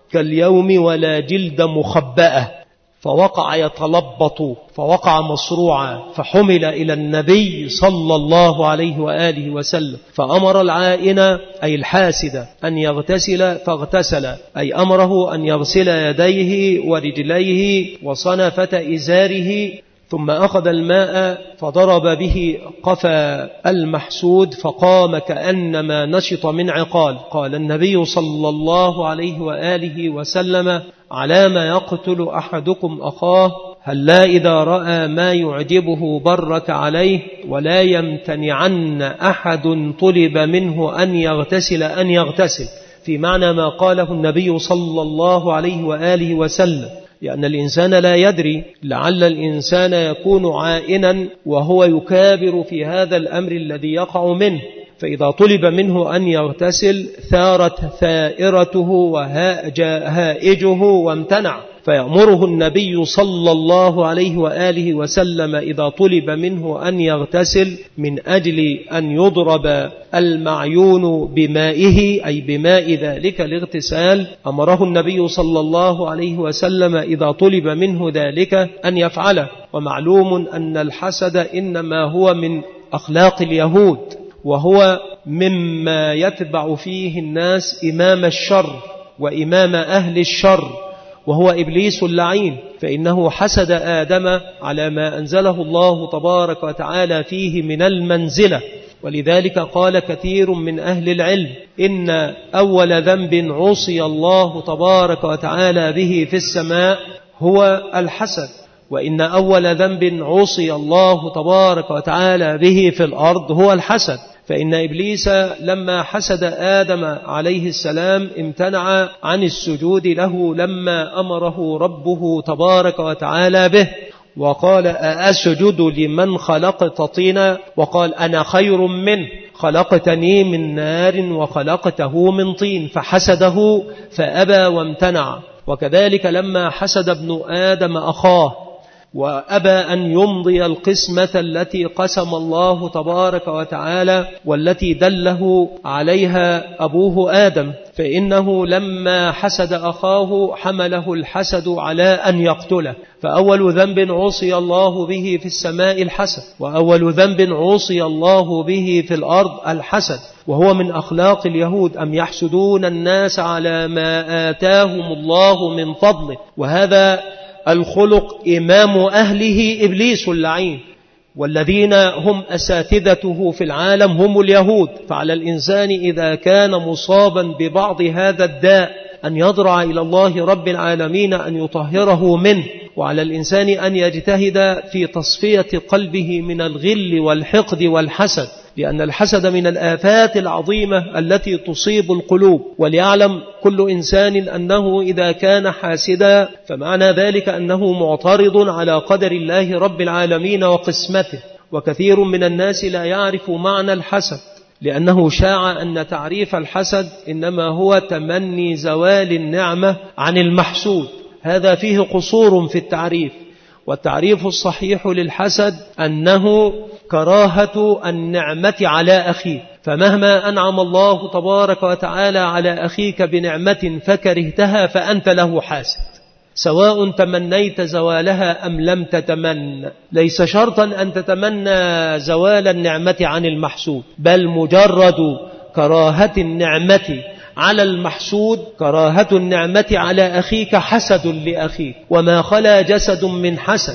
كاليوم ولا جلد مخبأة، فوقع يتلبط فوقع مصروعا، فحمل إلى النبي صلى الله عليه وآله وسلم، فأمر العائن أي الحاسد أن يغتسل فاغتسل، أي أمره أن يغسل يديه ورجليه وصنفة إزاره، ثم أخذ الماء فضرب به قفا المحسود فقام كأنما نشط من عقال. قال النبي صلى الله عليه وآله وسلم على ما يقتل أحدكم أخاه، هلا إذا رأى ما يعجبه برك عليه، ولا يمتنعن أحد طلب منه أن يغتسل أن يغتسل، في معنى ما قاله النبي صلى الله عليه وآله وسلم، لأن الإنسان لا يدري، لعل الإنسان يكون عائنا وهو يكابر في هذا الأمر الذي يقع منه، فإذا طلب منه أن يغتسل ثارت ثائرته وهاج هائجه وامتنع، فيأمره النبي صلى الله عليه وآله وسلم إذا طلب منه أن يغتسل من أجل أن يضرب المعيون بمائه أي بماء ذلك الاغتسال، أمره النبي صلى الله عليه وسلم إذا طلب منه ذلك أن يفعله. ومعلوم أن الحسد إنما هو من أخلاق اليهود، وهو مما يتبع فيه الناس إمام الشر وإمام أهل الشر، وهو إبليس اللعين، فإنه حسد آدم على ما أنزله الله تبارك وتعالى فيه من المنزلة. ولذلك قال كثير من أهل العلم إن أول ذنب عصي الله تبارك وتعالى به في السماء هو الحسد، وإن أول ذنب عصي الله تبارك وتعالى به في الأرض هو الحسد. فإن إبليس لما حسد آدم عليه السلام امتنع عن السجود له لما أمره ربه تبارك وتعالى به، وقال أأسجد لمن خلقت طينا، وقال أنا خير منه خلقتني من نار وخلقته من طين، فحسده فأبى وامتنع. وكذلك لما حسد ابن آدم أخاه وأبى أن يمضي القسمة التي قسم الله تبارك وتعالى والتي دله عليها أبوه آدم، فإنه لما حسد أخاه حمله الحسد على أن يقتله. فأول ذنب عصي الله به في السماء الحسد، وأول ذنب عصي الله به في الأرض الحسد، وهو من أخلاق اليهود، أم يحسدون الناس على ما آتاهم الله من فضله. وهذا الخلق إمام أهله إبليس اللعين، والذين هم أساتذته في العالم هم اليهود. فعلى الإنسان إذا كان مصابا ببعض هذا الداء أن يضرع إلى الله رب العالمين أن يطهره منه، وعلى الإنسان أن يجتهد في تصفية قلبه من الغل والحقد والحسد، لأن الحسد من الآفات العظيمة التي تصيب القلوب. وليعلم كل إنسان أنه إذا كان حاسدا فمعنى ذلك أنه معترض على قدر الله رب العالمين وقسمته. وكثير من الناس لا يعرف معنى الحسد، لأنه شاع أن تعريف الحسد إنما هو تمني زوال النعمة عن المحسود. هذا فيه قصور في التعريف، والتعريف الصحيح للحسد أنه كراهة النعمة على أخيه، فمهما أنعم الله تبارك وتعالى على أخيك بنعمة فكرهتها فأنت له حاسد، سواء تمنيت زوالها أم لم تتمنى. ليس شرطا أن تتمنى زوال النعمة عن المحسود، بل مجرد كراهة النعمة على المحسود، كراهة النعمة على أخيك حسد لأخيك، وما خلا جسد من حسد،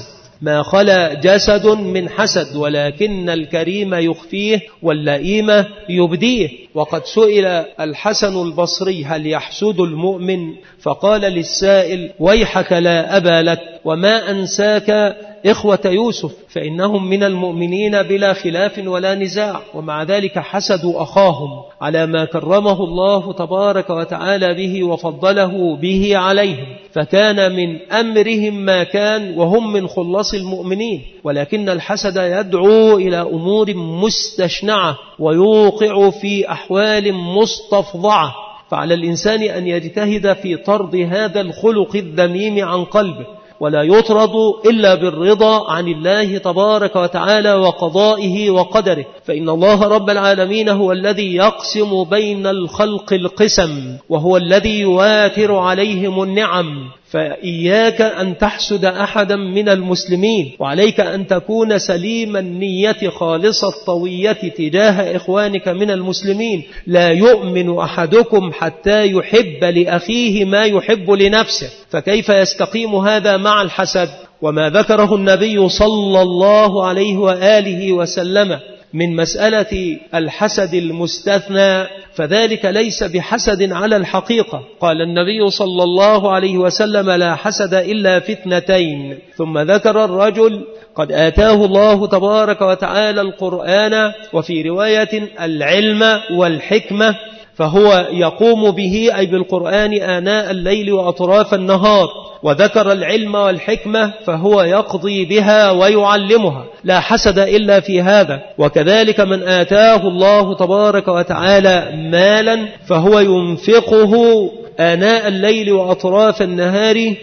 ما خلا جسد من حسد، ولكن الكريم يخفيه واللئيم يبديه. وقد سئل الحسن البصري هل يحسد المؤمن؟ فقال للسائل ويحك لا أبا لك، وما أنساك إخوة يوسف فإنهم من المؤمنين بلا خلاف ولا نزاع، ومع ذلك حسدوا أخاهم على ما كرمه الله تبارك وتعالى به وفضله به عليهم، فكان من أمرهم ما كان وهم من خلص المؤمنين. ولكن الحسد يدعو إلى أمور مستشنعة ويوقع في أحوال مستفضعة، فعلى الإنسان أن يجتهد في طرد هذا الخلق الذميم عن قلبه، ولا يطرد إلا بالرضا عن الله تبارك وتعالى وقضائه وقدره، فإن الله رب العالمين هو الذي يقسم بين الخلق القسم، وهو الذي يواتر عليهم النعم. فإياك أن تحسد أحدا من المسلمين، وعليك أن تكون سليم النية خالص الطوية تجاه إخوانك من المسلمين. لا يؤمن أحدكم حتى يحب لأخيه ما يحب لنفسه، فكيف يستقيم هذا مع الحسد؟ وما ذكره النبي صلى الله عليه وآله وسلم من مسألة الحسد المستثنى فذلك ليس بحسد على الحقيقة. قال النبي صلى الله عليه وسلم لا حسد إلا في اثنتين، ثم ذكر الرجل قد آتاه الله تبارك وتعالى القرآن، وفي رواية العلم والحكمة، فهو يقوم به أي بالقرآن آناء الليل وأطراف النهار، وذكر العلم والحكمة فهو يقضي بها ويعلمها، لا حسد إلا في هذا. وكذلك من آتاه الله تبارك وتعالى مالا فهو ينفقه آناء الليل وأطراف النهار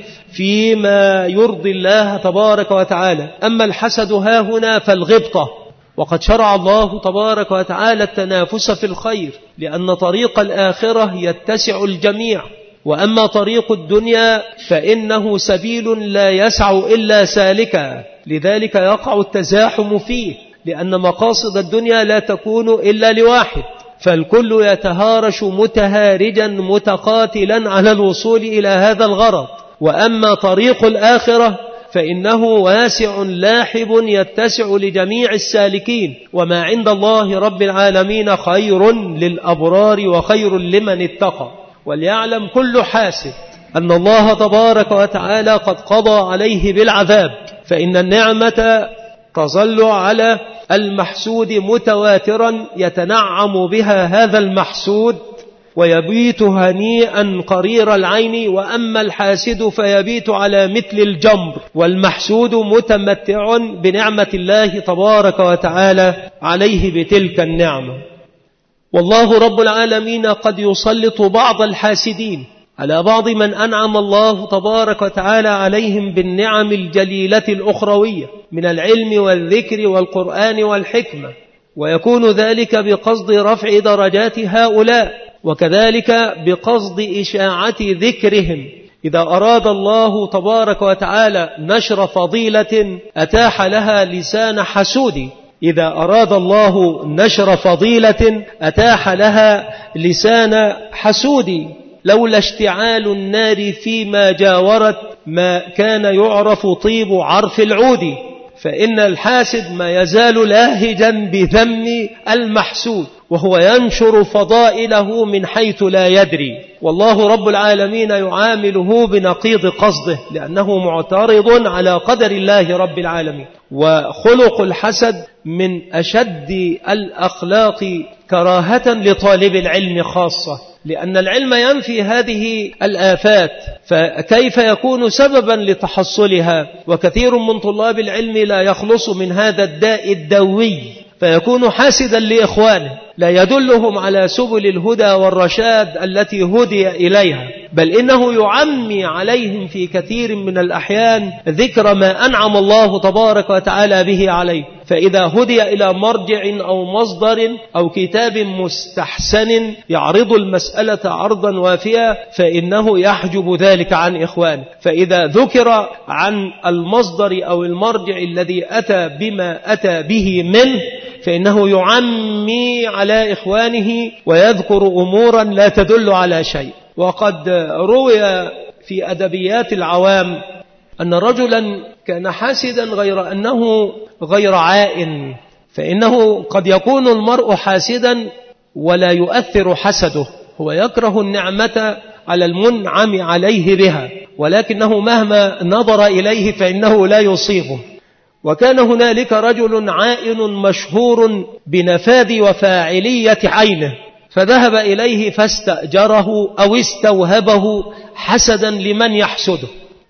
فيما يرضي الله تبارك وتعالى. أما الحسد ها هنا فالغبطة، وقد شرع الله تبارك وتعالى التنافس في الخير، لأن طريق الآخرة يتسع الجميع، وأما طريق الدنيا فإنه سبيل لا يسع إلا سالكا، لذلك يقع التزاحم فيه، لأن مقاصد الدنيا لا تكون إلا لواحد، فالكل يتهارش متهارجا متقاتلا على الوصول إلى هذا الغرض. وأما طريق الآخرة فإنه واسع لاحب يتسع لجميع السالكين، وما عند الله رب العالمين خير للأبرار وخير لمن اتقى. وليعلم كل حاسد أن الله تبارك وتعالى قد قضى عليه بالعذاب، فإن النعمة تظل على المحسود متواترا يتنعم بها هذا المحسود ويبيت هنيئا قرير العين، وأما الحاسد فيبيت على مثل الجمر، والمحسود متمتع بنعمة الله تبارك وتعالى عليه بتلك النعمة. والله رب العالمين قد يسلط بعض الحاسدين على بعض من أنعم الله تبارك وتعالى عليهم بالنعم الجليلة الأخروية من العلم والذكر والقرآن والحكمة، ويكون ذلك بقصد رفع درجات هؤلاء، وكذلك بقصد إشاعة ذكرهم. إذا أراد الله تبارك وتعالى نشر فضيلة أتاح لها لسان حسود، إذا أراد الله نشر فضيلة أتاح لها لسان حسود. لولا اشتعال النار فيما جاورت ما كان يعرف طيب عرف العود، فإن الحاسد ما يزال لاهجا بذم المحسود، وهو ينشر فضائله من حيث لا يدري، والله رب العالمين يعامله بنقيض قصده، لأنه معترض على قدر الله رب العالمين. وخلق الحسد من أشد الأخلاق كراهة لطالب العلم خاصة، لأن العلم ينفي هذه الآفات، فكيف يكون سببا لتحصلها؟ وكثير من طلاب العلم لا يخلص من هذا الداء الدوي، فيكون حاسدا لإخوانه، لا يدلهم على سبل الهدى والرشاد التي هدي إليها، بل إنه يعمي عليهم في كثير من الأحيان ذكر ما أنعم الله تبارك وتعالى به عليه. فإذا هدي إلى مرجع أو مصدر أو كتاب مستحسن يعرض المسألة عرضا وافيا فإنه يحجب ذلك عن إخوانه. فإذا ذكر عن المصدر أو المرجع الذي أتى بما أتى به منه فإنه يعمي على إخوانه ويذكر أمورا لا تدل على شيء. وقد روي في أدبيات العوام أن رجلا كان حاسدا غير أنه غير عائن، فإنه قد يكون المرء حاسدا ولا يؤثر حسده، هو يكره النعمة على المنعم عليه بها، ولكنه مهما نظر إليه فإنه لا يصيبه. وكان هنالك رجل عائن مشهور بنفاذ وفاعلية عينه، فذهب إليه فاستأجره أو استوهبه حسدا لمن يحسده.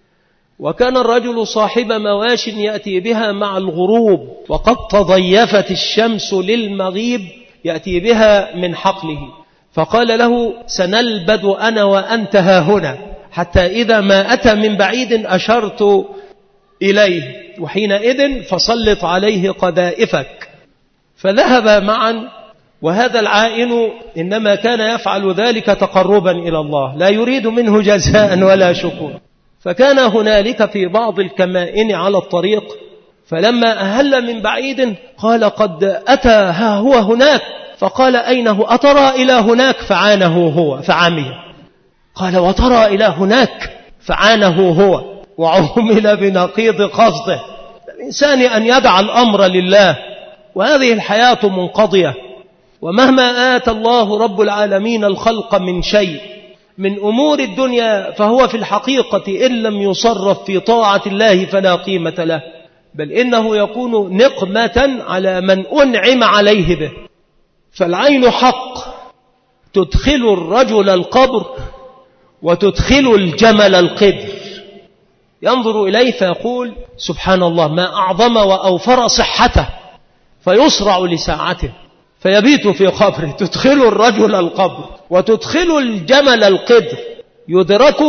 وكان الرجل صاحب مواش يأتي بها مع الغروب، وقد تضيفت الشمس للمغيب يأتي بها من حقله، فقال له: سنلبد أنا وأنت ها هنا، حتى إذا ما أتى من بعيد أشرت إليه، وحينئذ فسلط عليه قذائفك. فذهب معا، وهذا العائن إنما كان يفعل ذلك تقربا إلى الله، لا يريد منه جزاء ولا شكور. فكان هنالك في بعض الكمائن على الطريق، فلما أهل من بعيد قال: قد أتى ها هو هناك. فقال: أين هو؟ أترى إلى هناك؟ فعانه هو فعمي. قال: وترى إلى هناك؟ فعانه هو وعمل بنقيض قصده. الإنسان أن يدع الأمر لله، وهذه الحياة منقضية، ومهما آتى الله رب العالمين الخلق من شيء من أمور الدنيا فهو في الحقيقة إن لم يصرف في طاعة الله فلا قيمة له، بل إنه يكون نقمة على من أنعم عليه به. فالعين حق تدخل الرجل القبر وتدخل الجمل القدر، ينظر إليه فيقول: سبحان الله، ما أعظم وأوفر صحته، فيسرع لساعته فيبيت في قبره. تدخل الرجل القبر وتدخل الجمل القدر، يدرك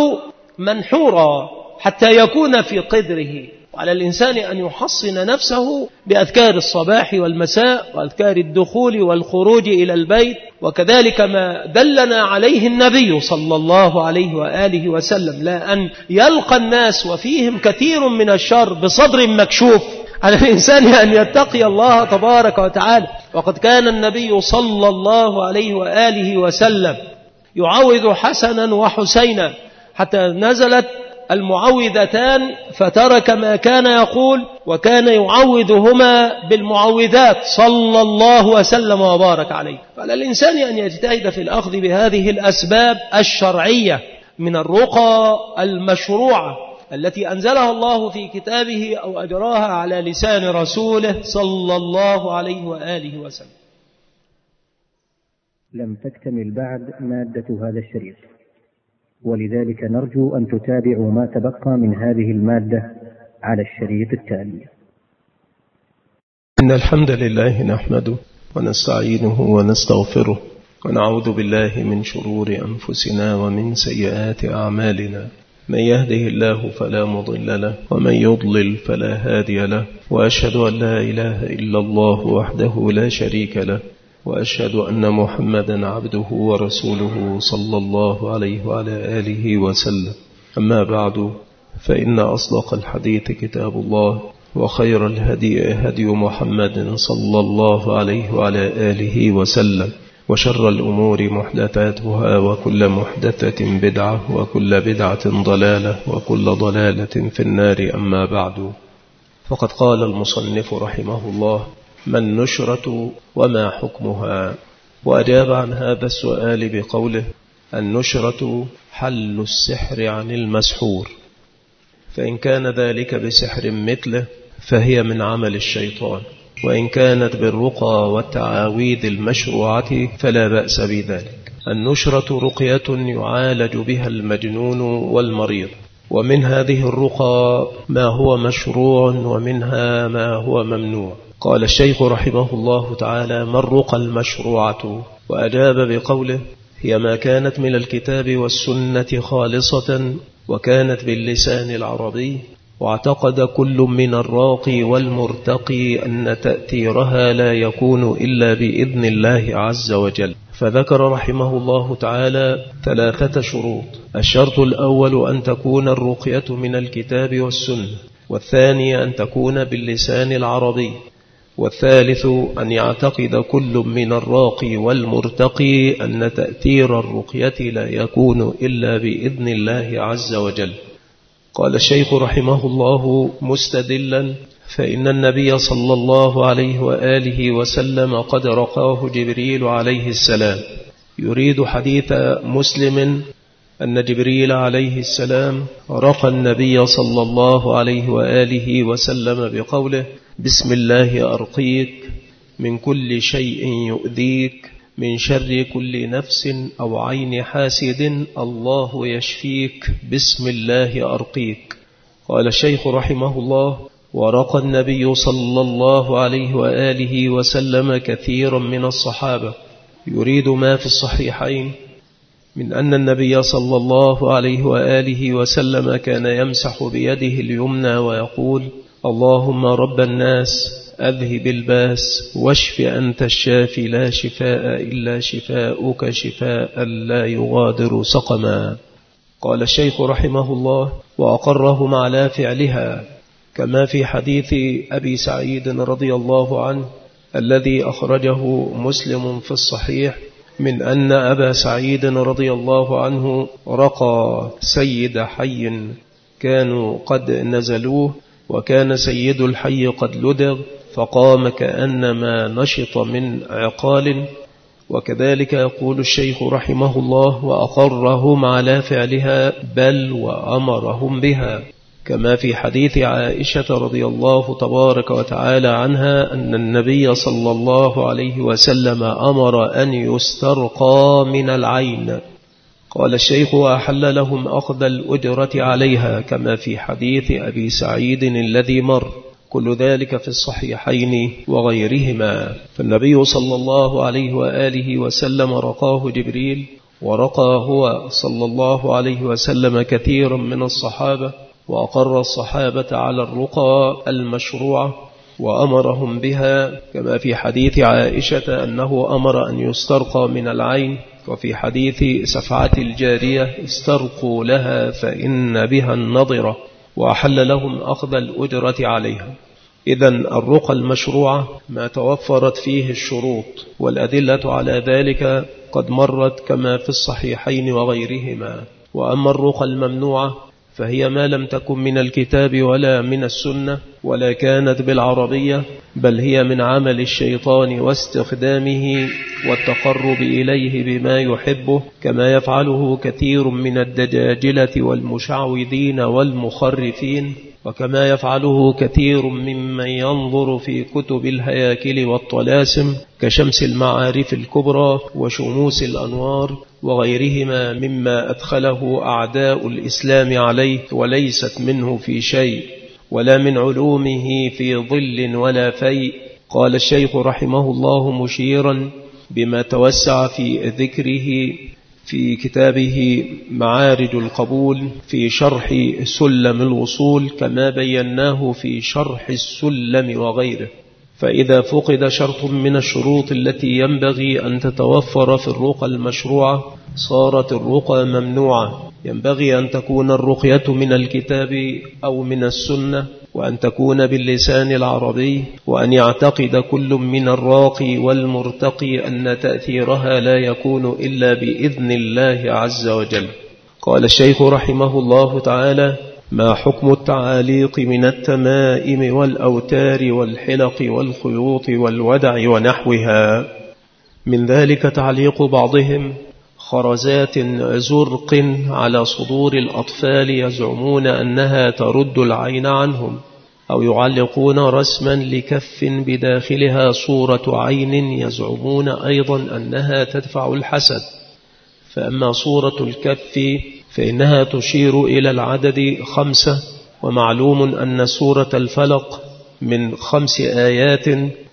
منحورا حتى يكون في قدره. وعلى الإنسان أن يحصن نفسه بأذكار الصباح والمساء وأذكار الدخول والخروج إلى البيت، وكذلك ما دلنا عليه النبي صلى الله عليه وآله وسلم، لا أن يلقى الناس وفيهم كثير من الشر بصدر مكشوف. على الإنسان أن يتقي الله تبارك وتعالى. وقد كان النبي صلى الله عليه وآله وسلم يعوذ حسنا وحسينا حتى نزلت المعوذتان فترك ما كان يقول، وكان يعوذهما بالمعوذات صلى الله وسلم وبارك عليه. فعلى الإنسان أن يجتهد في الأخذ بهذه الأسباب الشرعية من الرقى المشروعة التي أنزلها الله في كتابه أو أجراها على لسان رسوله صلى الله عليه وآله وسلم. لم تكتمل بعد مادة هذا الشريط، ولذلك نرجو أن تتابعوا ما تبقى من هذه المادة على الشريط التالي. إن الحمد لله نحمده ونستعينه ونستغفره، ونعوذ بالله من شرور أنفسنا ومن سيئات أعمالنا. من يهده الله فلا مضل له، ومن يضلل فلا هادي له، وأشهد أن لا إله إلا الله وحده لا شريك له، وأشهد أن محمدا عبده ورسوله صلى الله عليه وعلى آله وسلم. أما بعد، فإن أصدق الحديث كتاب الله، وخير الهدي هدي محمد صلى الله عليه وعلى آله وسلم، وشر الأمور محدثاتها، وكل محدثة بدعة، وكل بدعة ضلالة، وكل ضلالة في النار. أما بعد، فقد قال المصنف رحمه الله: ما النشرة وما حكمها؟ وأجاب عن هذا السؤال بقوله: النشرة حل السحر عن المسحور، فإن كان ذلك بسحر مثله فهي من عمل الشيطان، وإن كانت بالرقى والتعاويذ المشروعة فلا بأس بذلك. النشرة رقية يعالج بها المجنون والمريض، ومن هذه الرقى ما هو مشروع ومنها ما هو ممنوع. قال الشيخ رحمه الله تعالى: ما الرقى المشروعة؟ وأجاب بقوله: هي ما كانت من الكتاب والسنة خالصة، وكانت باللسان العربي، واعتقد كل من الراقي والمرتقي أن تأثيرها لا يكون إلا بإذن الله عز وجل. فذكر رحمه الله تعالى ثلاثة شروط: الشرط الأول أن تكون الرقية من الكتاب والسنة، والثاني أن تكون باللسان العربي، والثالث أن يعتقد كل من الراقي والمرتقي أن تأثير الرقية لا يكون إلا بإذن الله عز وجل. قال الشيخ رحمه الله مستدلا: فإن النبي صلى الله عليه وآله وسلم قد رقاه جبريل عليه السلام. يريد حديث مسلم أن جبريل عليه السلام رقى النبي صلى الله عليه وآله وسلم بقوله: بسم الله أرقيك من كل شيء يؤذيك، من شر كل نفس أو عين حاسد، الله يشفيك، بسم الله أرقيك. قال الشيخ رحمه الله: ورقى النبي صلى الله عليه وآله وسلم كثيرا من الصحابة. يريد ما في الصحيحين من أن النبي صلى الله عليه وآله وسلم كان يمسح بيده اليمنى ويقول: اللهم رب الناس أذهب الباس واشف أنت الشافي لا شفاء إلا شفاؤك شفاء لا يغادر سقما. قال الشيخ رحمه الله: وأقرهم على فعلها، كما في حديث أبي سعيد رضي الله عنه الذي أخرجه مسلم في الصحيح، من أن أبا سعيد رضي الله عنه رقى سيد حي كانوا قد نزلوه، وكان سيد الحي قد لدغ فقام كأنما نشط من عقال. وكذلك يقول الشيخ رحمه الله: وأقرهم على فعلها بل وأمرهم بها، كما في حديث عائشة رضي الله تبارك وتعالى عنها أن النبي صلى الله عليه وسلم أمر أن يسترقى من العين. قال الشيخ: وأحل لهم أخذ الأجرة عليها، كما في حديث أبي سعيد الذي مر، كل ذلك في الصحيحين وغيرهما. فالنبي صلى الله عليه وآله وسلم رقاه جبريل، ورقى هو صلى الله عليه وسلم كثيرا من الصحابة، وأقر الصحابة على الرقى المشروعة وأمرهم بها، كما في حديث عائشة أنه أمر أن يسترقى من العين، وفي حديث سفعة الجارية: استرقوا لها فإن بها النضرة، وأحل لهم أخذ الأجرة عليها. إذن الرقى المشروعة ما توفرت فيه الشروط، والأدلة على ذلك قد مرت كما في الصحيحين وغيرهما. وأما الرقى الممنوعة فهي ما لم تكن من الكتاب ولا من السنة ولا كانت بالعربية، بل هي من عمل الشيطان واستخدامه والتقرب إليه بما يحبه، كما يفعله كثير من الدجاجلة والمشعوذين والمخرفين، وكما يفعله كثير ممن ينظر في كتب الهياكل والطلاسم كشمس المعارف الكبرى وشموس الأنوار وغيرهما مما أدخله أعداء الإسلام عليه، وليست منه في شيء ولا من علومه في ظل ولا فيء. قال الشيخ رحمه الله مشيرا بما توسع في ذكره في كتابه معارج القبول في شرح سلم الوصول، كما بيناه في شرح السلم وغيره. فإذا فقد شرط من الشروط التي ينبغي أن تتوفر في الرقى المشروعة صارت الرقى ممنوعة. ينبغي أن تكون الرقية من الكتاب أو من السنة، وأن تكون باللسان العربي، وأن يعتقد كل من الراقي والمرتقي أن تأثيرها لا يكون إلا بإذن الله عز وجل. قال الشيخ رحمه الله تعالى: ما حكم التعاليق من التمائم والأوتار والحلق والخيوط والودع ونحوها؟ من ذلك تعليق بعضهم خرزات زرق على صدور الأطفال يزعمون أنها ترد العين عنهم، أو يعلقون رسما لكف بداخلها صورة عين يزعمون أيضا أنها تدفع الحسد. فأما صورة الكف فإنها تشير إلى العدد خمسة، ومعلوم أن سورة الفلق من خمس آيات،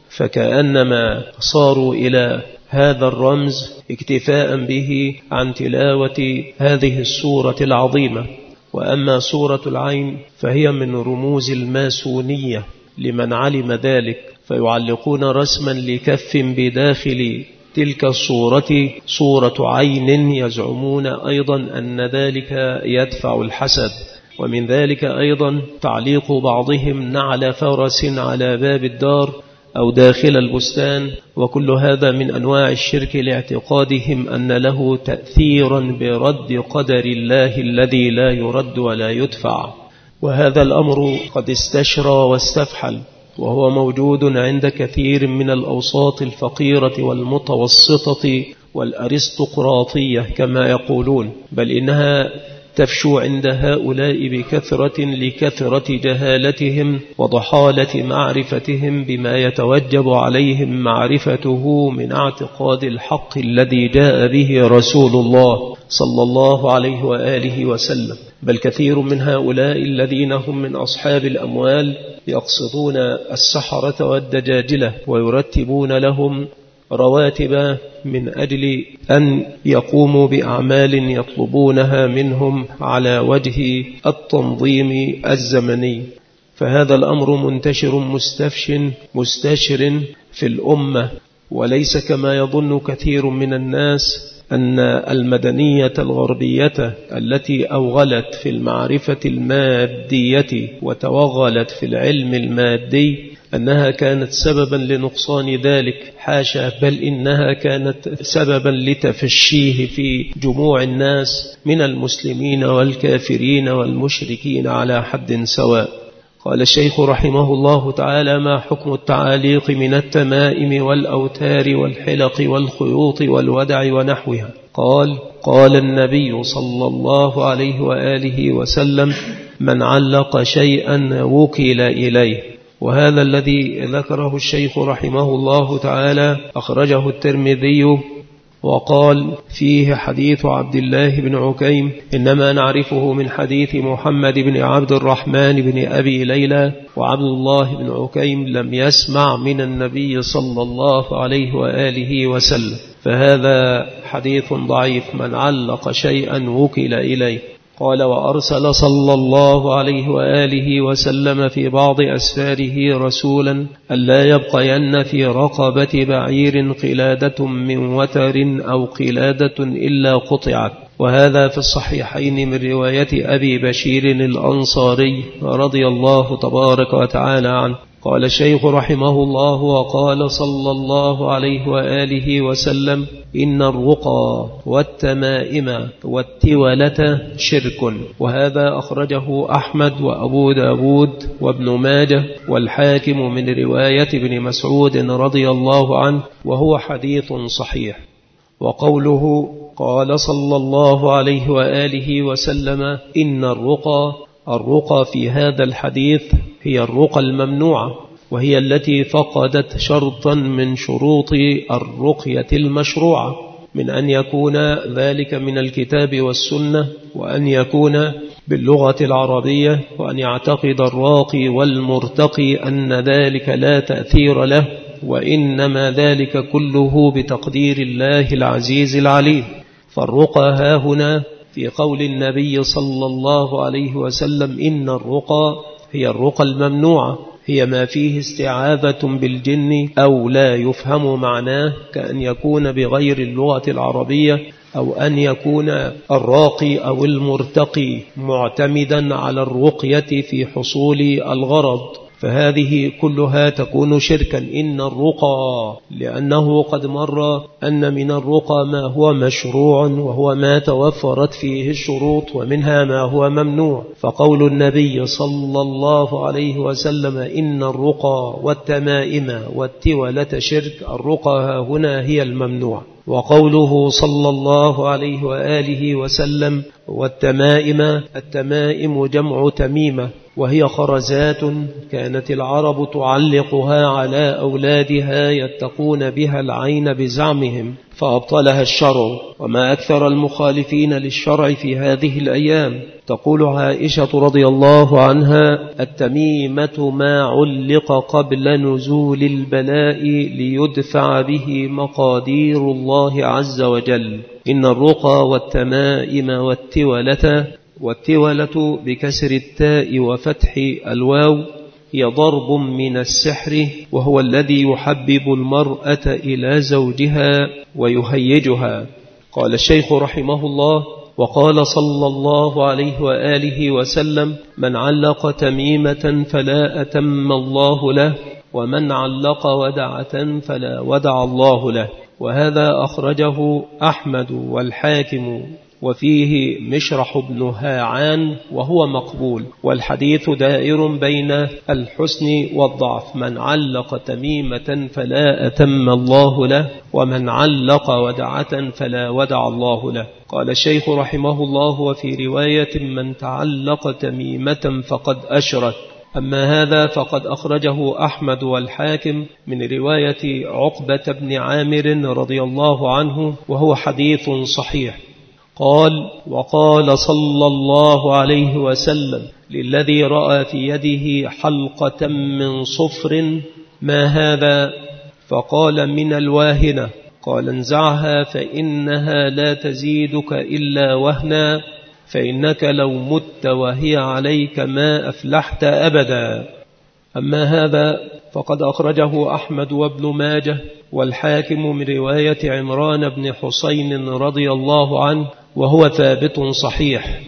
فكأنما صاروا إلى هذا الرمز اكتفاء به عن تلاوة هذه السورة العظيمة. وأما سورة العين فهي من رموز الماسونية لمن علم ذلك، فيعلقون رسما لكف بداخل تلك الصورة صورة عين يزعمون أيضا أن ذلك يدفع الحسد. ومن ذلك أيضا تعليق بعضهم نعل فرس على باب الدار أو داخل البستان، وكل هذا من أنواع الشرك لاعتقادهم أن له تأثيرا برد قدر الله الذي لا يرد ولا يدفع. وهذا الأمر قد استشرى واستفحل، وهو موجود عند كثير من الأوساط الفقيرة والمتوسطة والأرستقراطية كما يقولون، بل إنها تفشو عند هؤلاء بكثرة لكثرة جهالتهم وضحالة معرفتهم بما يتوجب عليهم معرفته من اعتقاد الحق الذي جاء به رسول الله صلى الله عليه وآله وسلم. بل كثير من هؤلاء الذين هم من أصحاب الأموال يقصدون السحرة والدجاجلة ويرتبون لهم رواتب من أجل أن يقوموا بأعمال يطلبونها منهم على وجه التنظيم الزمني. فهذا الأمر منتشر مستفش مستشر في الأمة، وليس كما يظن كثير من الناس أن المدنية الغربية التي أوغلت في المعرفة المادية وتوغلت في العلم المادي أنها كانت سببا لنقصان ذلك، حاشا، بل إنها كانت سببا لتفشيه في جموع الناس من المسلمين والكافرين والمشركين على حد سواء. قال الشيخ رحمه الله تعالى: ما حكم التعاليق من التمائم والأوتار والحلق والخيوط والودع ونحوها؟ قال: قال النبي صلى الله عليه وآله وسلم: من علق شيئا وكل إليه. وهذا الذي ذكره الشيخ رحمه الله تعالى أخرجه الترمذي وقال فيه حديث عبد الله بن عكيم، إنما نعرفه من حديث محمد بن عبد الرحمن بن أبي ليلى، وعبد الله بن عكيم لم يسمع من النبي صلى الله عليه وآله وسلم، فهذا حديث ضعيف. من علق شيئا وكل إليه. قال: وأرسل صلى الله عليه وآله وسلم في بعض أسفاره رسولا ألا يبقين في رقبة بعير قلادة من وتر أو قلادة إلا قطعت. وهذا في الصحيحين من رواية أبي بشير الأنصاري رضي الله تبارك وتعالى عنه. قال الشيخ رحمه الله: وقال صلى الله عليه وآله وسلم: إن الرقى والتمائم والتولة شرك. وهذا أخرجه أحمد وأبو داود وابن ماجه والحاكم من رواية ابن مسعود رضي الله عنه، وهو حديث صحيح. وقوله قال صلى الله عليه وآله وسلم: إن الرقى، الرقى في هذا الحديث هي الرقى الممنوعة، وهي التي فقدت شرطا من شروط الرقية المشروعة، من أن يكون ذلك من الكتاب والسنة، وأن يكون باللغة العربية، وأن يعتقد الراقي والمرتقي أن ذلك لا تأثير له، وإنما ذلك كله بتقدير الله العزيز العليم. فالرقى ها هنا في قول النبي صلى الله عليه وسلم: إن الرقى هي الرقى الممنوعة، هي ما فيه استعاذة بالجن أو لا يفهم معناه، كأن يكون بغير اللغة العربية، أو أن يكون الراقي أو المرتقي معتمدا على الرقية في حصول الغرض، فهذه كلها تكون شركا. إن الرقى، لأنه قد مر أن من الرقى ما هو مشروع وهو ما توفرت فيه الشروط، ومنها ما هو ممنوع. فقول النبي صلى الله عليه وسلم: إن الرقى والتمائم والتولة شرك، الرقى هنا هي الممنوع. وقوله صلى الله عليه وآله وسلم: والتمائم، التمائم جمع تميمة، وهي خرزات كانت العرب تعلقها على أولادها يتقون بها العين بزعمهم، فأبطلها الشرع. وما أكثر المخالفين للشرع في هذه الأيام. تقول عائشة رضي الله عنها: التميمة ما علق قبل نزول البلاء ليدفع به مقادير الله عز وجل. إن الرقى والتمائم والتولة، والتولة بكسر التاء وفتح الواو، هي ضرب من السحر، وهو الذي يحبب المرأة إلى زوجها ويهيجها. قال الشيخ رحمه الله: وقال صلى الله عليه وآله وسلم: من علق تميمة فلا أتم الله له، ومن علق ودعة فلا ودع الله له. وهذا أخرجه أحمد والحاكم وفيه مشرح بن هاعان وهو مقبول، والحديث دائر بين الحسن والضعف. من علق تميمة فلا أتم الله له، ومن علق ودعة فلا ودع الله له. قال الشيخ رحمه الله: وفي رواية: من تعلق تميمة فقد أشرك. أما هذا فقد أخرجه أحمد والحاكم من رواية عقبة بن عامر رضي الله عنه، وهو حديث صحيح. قال: وقال صلى الله عليه وسلم للذي رأى في يده حلقة من صفر: ما هذا؟ فقال: من الواهنة. قال: انزعها فإنها لا تزيدك إلا وهنا، فإنك لو مت وهي عليك ما أفلحت أبدا. أما هذا فقد أخرجه أحمد وابن ماجه والحاكم من رواية عمران بن حسين رضي الله عنه، وهو ثابت صحيح.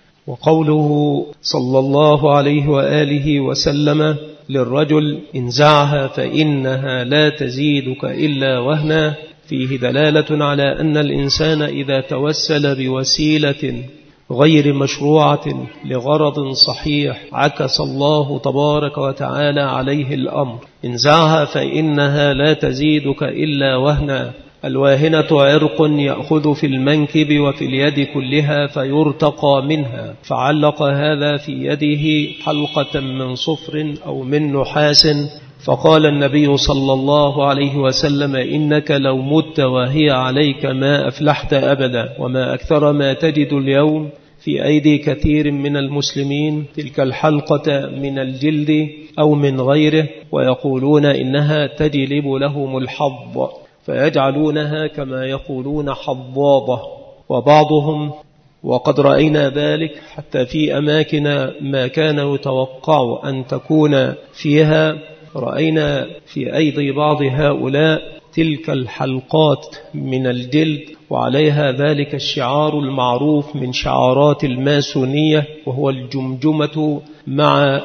وقوله صلى الله عليه وآله وسلم للرجل: انزعها فإنها لا تزيدك إلا وهنا، فيه دلالة على أن الإنسان إذا توسل بوسيلة غير مشروعة لغرض صحيح عكس الله تبارك وتعالى عليه الأمر. انزعها فإنها لا تزيدك إلا وهنا. الواهنة عرق يأخذ في المنكب وفي اليد كلها فيرتقى منها، فعلق هذا في يده حلقة من صفر أو من نحاس. فقال النبي صلى الله عليه وسلم: إنك لو مت وهي عليك ما أفلحت أبدا. وما أكثر ما تجد اليوم في أيدي كثير من المسلمين تلك الحلقة من الجلد أو من غيره، ويقولون إنها تجلب لهم الحظ، فيجعلونها كما يقولون حظاظة. وبعضهم، وقد رأينا ذلك حتى في أماكن ما كان يتوقع أن تكون فيها، رأينا في أيدي بعض هؤلاء تلك الحلقات من الجلد، وعليها ذلك الشعار المعروف من شعارات الماسونية، وهو الجمجمة مع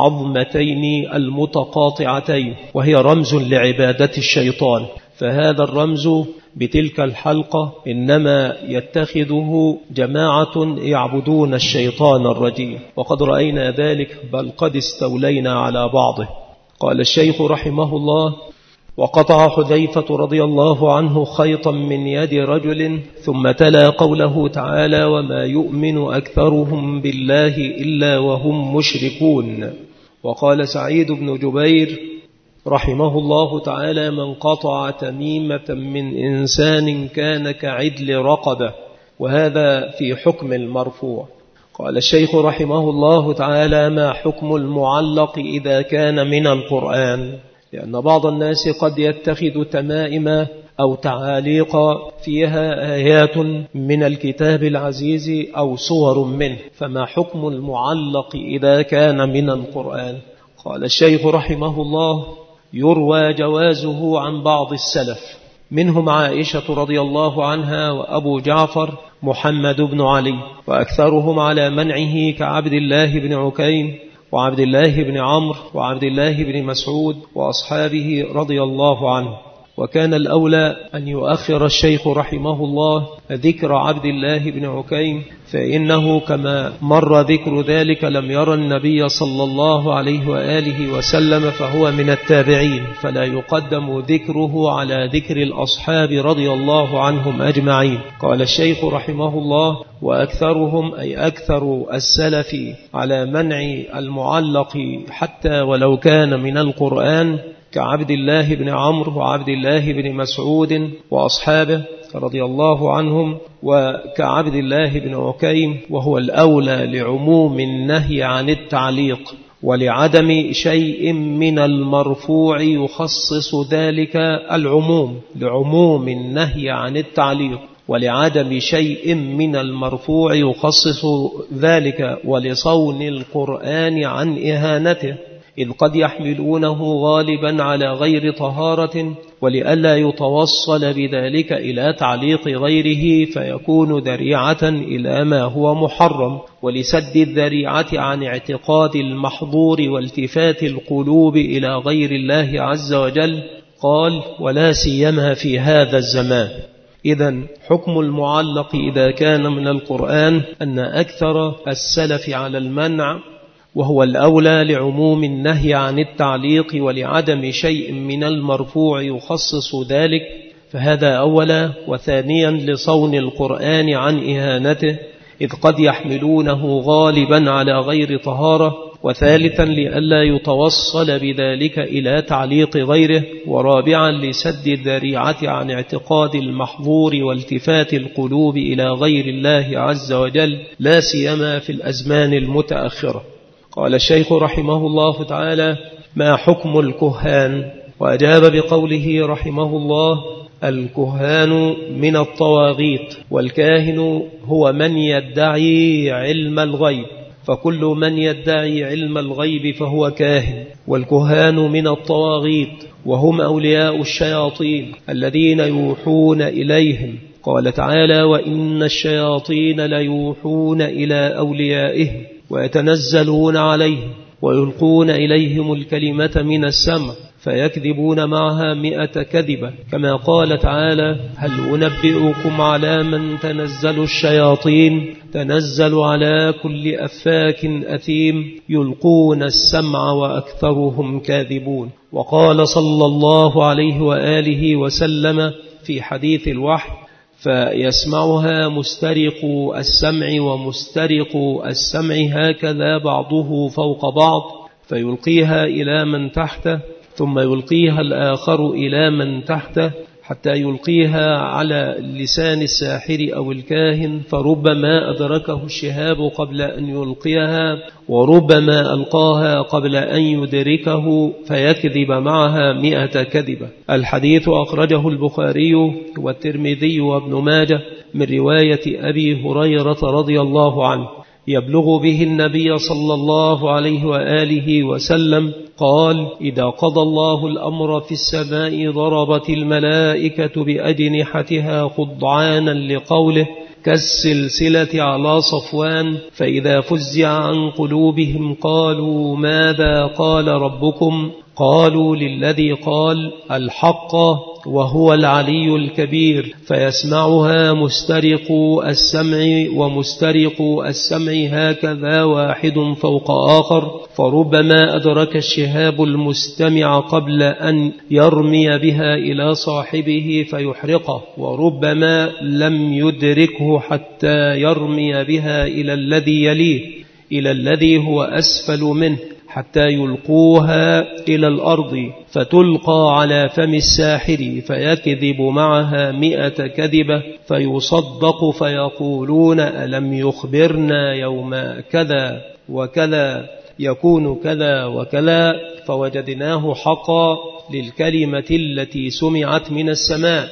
العظمتين المتقاطعتين، وهي رمز لعبادة الشيطان. فهذا الرمز بتلك الحلقة إنما يتخذه جماعة يعبدون الشيطان الرجيم، وقد رأينا ذلك، بل قد استولينا على بعضه. قال الشيخ رحمه الله: وقطع حذيفة رضي الله عنه خيطا من يد رجل، ثم تلا قوله تعالى: وما يؤمن أكثرهم بالله إلا وهم مشركون. وقال سعيد بن جبير رحمه الله تعالى: من قطع تميمة من إنسان كان كعدل رقبة. وهذا في حكم المرفوع. قال الشيخ رحمه الله تعالى: ما حكم المعلق إذا كان من القرآن؟ لأن بعض الناس قد يتخذ تمائم أو تعاليق فيها آيات من الكتاب العزيز أو صور منه، فما حكم المعلق إذا كان من القرآن؟ قال الشيخ رحمه الله: يروى جوازه عن بعض السلف، منهم عائشة رضي الله عنها وأبو جعفر محمد بن علي، وأكثرهم على منعه كعبد الله بن عكيم وعبد الله بن عمرو وعبد الله بن مسعود وأصحابه رضي الله عنه. وكان الأولى أن يؤخر الشيخ رحمه الله ذكر عبد الله بن عكيم، فإنه كما مر ذكر ذلك لم يرى النبي صلى الله عليه وآله وسلم، فهو من التابعين، فلا يقدم ذكره على ذكر الأصحاب رضي الله عنهم أجمعين. قال الشيخ رحمه الله: وأكثرهم أي أكثر السلف على منع المعلق حتى ولو كان من القرآن، كعبد الله بن عمرو وعبد الله بن مسعود وأصحابه رضي الله عنهم، وكعبد الله بن عكيم، وهو الأولى لعموم النهي عن التعليق، ولعدم شيء من المرفوع يخصص ذلك العموم، لعموم النهي عن التعليق، ولعدم شيء من المرفوع يخصص ذلك، ولصون القرآن عن إهانته، إذ قد يحملونه غالبا على غير طهارة، ولئلا يتوصل بذلك إلى تعليق غيره فيكون ذريعة إلى ما هو محرم، ولسد الذريعة عن اعتقاد المحظور والتفات القلوب إلى غير الله عز وجل. قال: ولا سيما في هذا الزمان، إذن حكم المعلق إذا كان من القرآن أن أكثر السلف على المنع، وهو الأولى لعموم النهي عن التعليق ولعدم شيء من المرفوع يخصص ذلك، فهذا أولا. وثانيا لصون القرآن عن إهانته، إذ قد يحملونه غالبا على غير طهارة. وثالثا لئلا يتوصل بذلك إلى تعليق غيره. ورابعا لسد الذريعة عن اعتقاد المحظور والتفات القلوب إلى غير الله عز وجل، لا سيما في الأزمان المتأخرة. قال الشيخ رحمه الله تعالى: ما حكم الكهان؟ وأجاب بقوله رحمه الله: الكهان من الطواغيت، والكاهن هو من يدعي علم الغيب، فكل من يدعي علم الغيب فهو كاهن. والكهان من الطواغيت، وهم أولياء الشياطين الذين يوحون إليهم. قال تعالى: وإن الشياطين ليوحون إلى أوليائهم ويتنزلون عليهم ويلقون إليهم الكلمة من السمع فيكذبون معها مئة كذبة، كما قال تعالى: هل أنبئكم على من تنزل الشياطين؟ تنزل على كل أفاك أثيم يلقون السمع وأكثرهم كاذبون. وقال صلى الله عليه وآله وسلم في حديث الوحي: فيسمعها مسترق السمع ومسترق السمع هكذا بعضه فوق بعض، فيلقيها إلى من تحته، ثم يلقيها الآخر إلى من تحته، حتى يلقيها على لسان الساحر أو الكاهن، فربما أدركه الشهاب قبل أن يلقيها، وربما ألقاها قبل أن يدركه فيكذب معها مئة كذبة. الحديث أخرجه البخاري والترمذي وابن ماجه من رواية أبي هريرة رضي الله عنه، يبلغ به النبي صلى الله عليه وآله وسلم قال: إذا قضى الله الأمر في السماء ضربت الملائكة بأجنحتها خضعانا لقوله كالسلسلة على صفوان، فإذا فزع عن قلوبهم قالوا ماذا قال ربكم؟ قالوا للذي قال الحق وهو العلي الكبير، فيسمعها مسترق السمع ومسترق السمع هكذا واحد فوق آخر، فربما أدرك الشهاب المستمع قبل أن يرمي بها إلى صاحبه فيحرقه، وربما لم يدركه حتى يرمي بها إلى الذي يليه، إلى الذي هو أسفل منه، حتى يلقوها إلى الأرض فتلقى على فم الساحر فيكذب معها مئة كذبة، فيصدق فيقولون ألم يخبرنا يوم كذا وكذا يكون كذا وكذا، فوجدناه حقا للكلمة التي سمعت من السماء.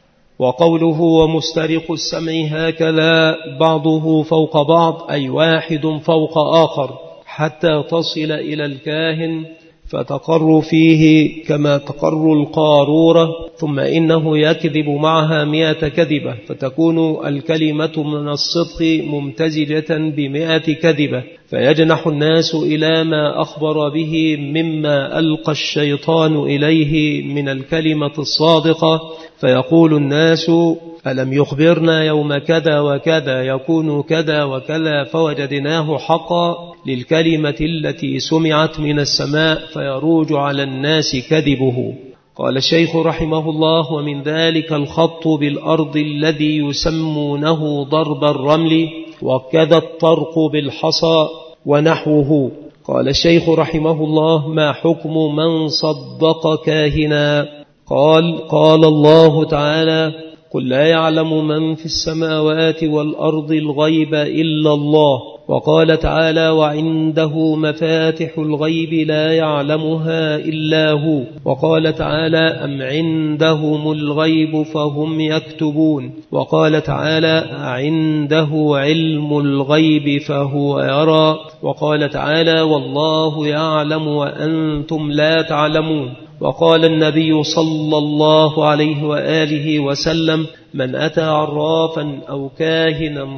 وقوله ومسترق السمع هكذا بعضه فوق بعض، أي واحد فوق آخر، حتى تصل إلى الكاهن فتقر فيه كما تقر القارورة، ثم إنه يكذب معها مئة كذبة، فتكون الكلمة من الصدق ممتزجة بمئة كذبة، فيجنح الناس إلى ما أخبر به مما ألقى الشيطان إليه من الكلمة الصادقة، فيقول الناس ألم يخبرنا يوم كذا وكذا يكون كذا وكذا، فوجدناه حقا للكلمة التي سمعت من السماء، فيروج على الناس كذبه. قال الشيخ رحمه الله: ومن ذلك الخط بالأرض الذي يسمونه ضرب الرمل، وكذا الطرق بالحصى ونحوه. قال الشيخ رحمه الله: ما حكم من صدق كاهنا؟ قال: قال الله تعالى: قل لا يعلم من في السماوات والأرض الغيب إلا الله. وقال تعالى: وعنده مفاتح الغيب لا يعلمها إلا هو. وقال تعالى: أم عندهم الغيب فهم يكتبون. وقال تعالى: عنده علم الغيب فهو يرى. وقال تعالى: والله يعلم وأنتم لا تعلمون. وقال النبي صلى الله عليه وآله وسلم: من أتى عرافا أو كاهنا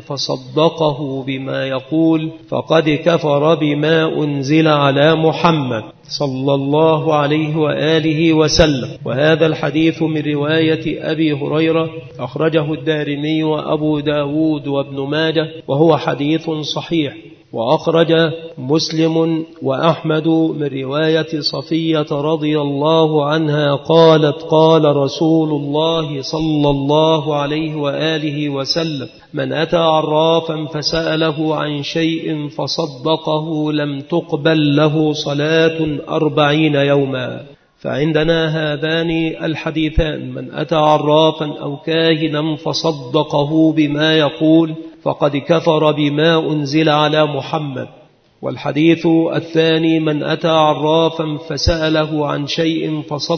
فصدقه بما يقول فقد كفر بما أنزل على محمد صلى الله عليه وآله وسلم. وهذا الحديث من رواية أبي هريرة أخرجه الدارمي وأبو داود وابن ماجه، وهو حديث صحيح. وأخرج مسلم وأحمد من رواية صفية رضي الله عنها قالت: قال رسول الله صلى الله عليه وآله وسلم: من أتى عرافا فسأله عن شيء فصدقه لم تقبل له صلاة أربعين يوما. فعندنا هذان الحديثان: من أتى عرافا أو كاهنا فصدقه بما يقول فقد كفر بما أنزل على محمد. والحديث الثاني: من أتى عرافا فسأله عن شيء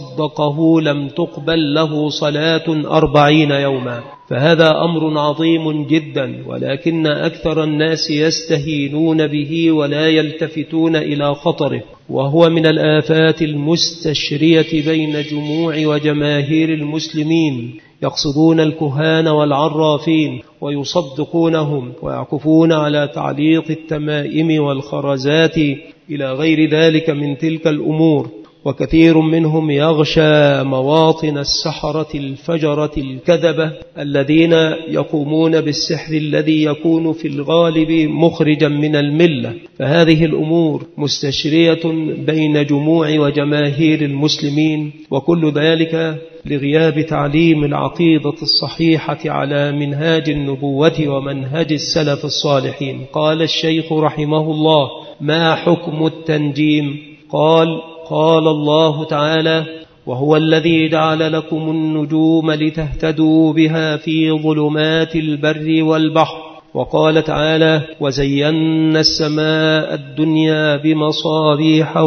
فصدقه لم تقبل له صلاة أربعين يوما. فهذا أمر عظيم جدا، ولكن أكثر الناس يستهينون به ولا يلتفتون إلى خطره، وهو من الآفات المستشرية بين جموع وجماهير المسلمين. يقصدون الكهان والعرافين ويصدقونهم ويعكفون على تعليق التمائم والخرزات إلى غير ذلك من تلك الأمور. وكثير منهم يغشى مواطن السحرة الفجرة الكذبة الذين يقومون بالسحر الذي يكون في الغالب مخرجا من الملة. فهذه الأمور مستشرية بين جموع وجماهير المسلمين، وكل ذلك لغياب تعليم العقيدة الصحيحة على منهاج النبوة ومنهج السلف الصالحين. قال الشيخ رحمه الله: ما حكم التنجيم؟ قال: قال الله تعالى: وهو الذي جعل لكم النجوم لتهتدوا بها في ظلمات البر والبحر. وقال تعالى: وزينا السماء الدنيا بمصابيح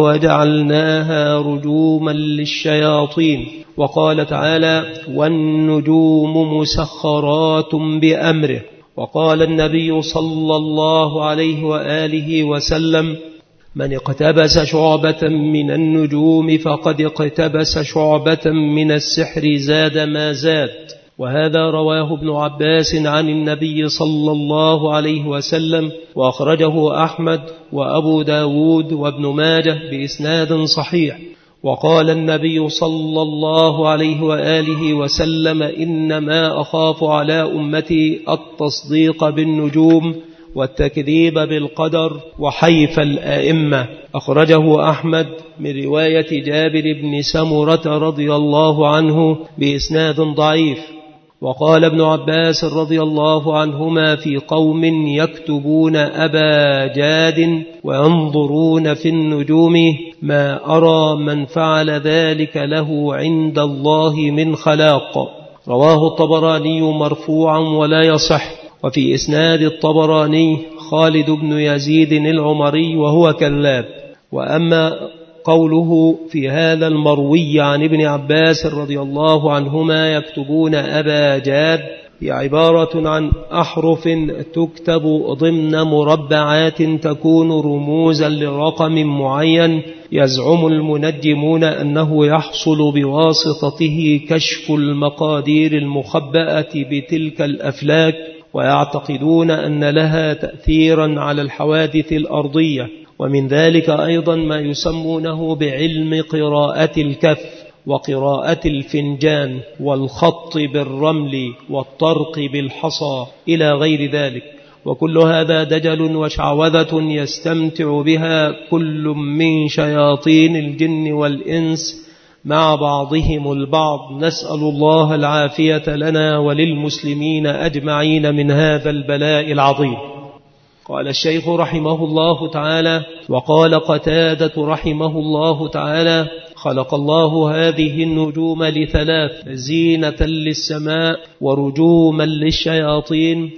وجعلناها رجوما للشياطين. وقال تعالى: والنجوم مسخرات بأمره. وقال النبي صلى الله عليه وآله وسلم: من اقتبس شعبة من النجوم فقد اقتبس شعبة من السحر زاد ما زاد. وهذا رواه ابن عباس عن النبي صلى الله عليه وسلم، وأخرجه أحمد وأبو داود وابن ماجه بإسناد صحيح. وقال النبي صلى الله عليه وآله وسلم: إنما أخاف على أمتي التصديق بالنجوم والتكذيب بالقدر وحيف الآئمة. أخرجه أحمد من رواية جابر بن سمرة رضي الله عنه بإسناد ضعيف. وقال ابن عباس رضي الله عنهما في قوم يكتبون أبا جاد وينظرون في النجوم: ما أرى من فعل ذلك له عند الله من خلاق. رواه الطبراني مرفوعا ولا يصح. وفي إسناد الطبراني خالد بن يزيد العمري وهو كذاب. وأما قوله في هذا المروي عن ابن عباس رضي الله عنهما يكتبون أبا جاد، هي عبارة عن أحرف تكتب ضمن مربعات تكون رموزا لرقم معين، يزعم المنجمون أنه يحصل بواسطته كشف المقادير المخبأة بتلك الأفلاك، ويعتقدون أن لها تأثيرا على الحوادث الأرضية. ومن ذلك أيضا ما يسمونه بعلم قراءة الكف وقراءة الفنجان والخط بالرمل والطرق بالحصى إلى غير ذلك. وكل هذا دجل وشعوذة يستمتع بها كل من شياطين الجن والإنس مع بعضهم البعض. نسأل الله العافية لنا وللمسلمين أجمعين من هذا البلاء العظيم. قال الشيخ رحمه الله تعالى: وقال قتادة رحمه الله تعالى: خلق الله هذه النجوم لثلاث: زينة للسماء ورجوما للشياطين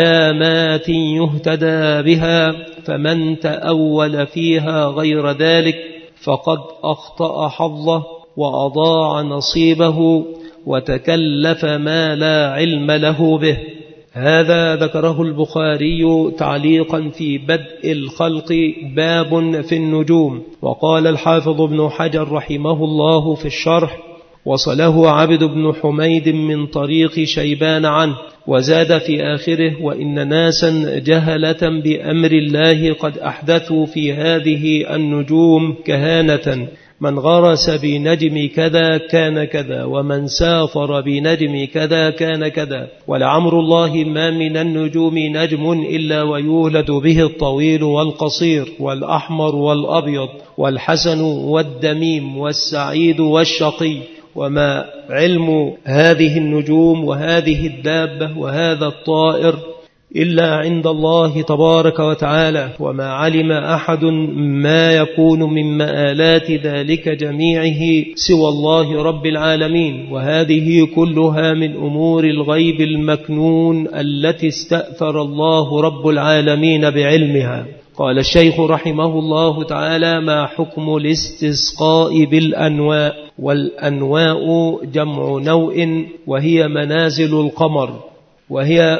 وعلامات يهتدى بها، فمن تأول فيها غير ذلك فقد أخطأ حظه وأضاع نصيبه وتكلف ما لا علم له به. هذا ذكره البخاري تعليقا في بدء الخلق باب في النجوم. وقال الحافظ ابن حجر رحمه الله في الشرح: وصله عبد بن حميد من طريق شيبان عنه، وزاد في آخره: وإن ناسا جهلة بأمر الله قد أحدثوا في هذه النجوم كهانة، من غرس بنجم كذا كان كذا، ومن سافر بنجم كذا كان كذا، ولعمر الله ما من النجوم نجم إلا ويولد به الطويل والقصير والأحمر والأبيض والحسن والدميم والسعيد والشقي، وما علم هذه النجوم وهذه الدابة وهذا الطائر إلا عند الله تبارك وتعالى، وما علم أحد ما يكون من مآلات ذلك جميعه سوى الله رب العالمين، وهذه كلها من أمور الغيب المكنون التي استأثر الله رب العالمين بعلمها. قال الشيخ رحمه الله تعالى: ما حكم الاستسقاء بالأنواء؟ والأنواء جمع نوء، وهي منازل القمر، وهي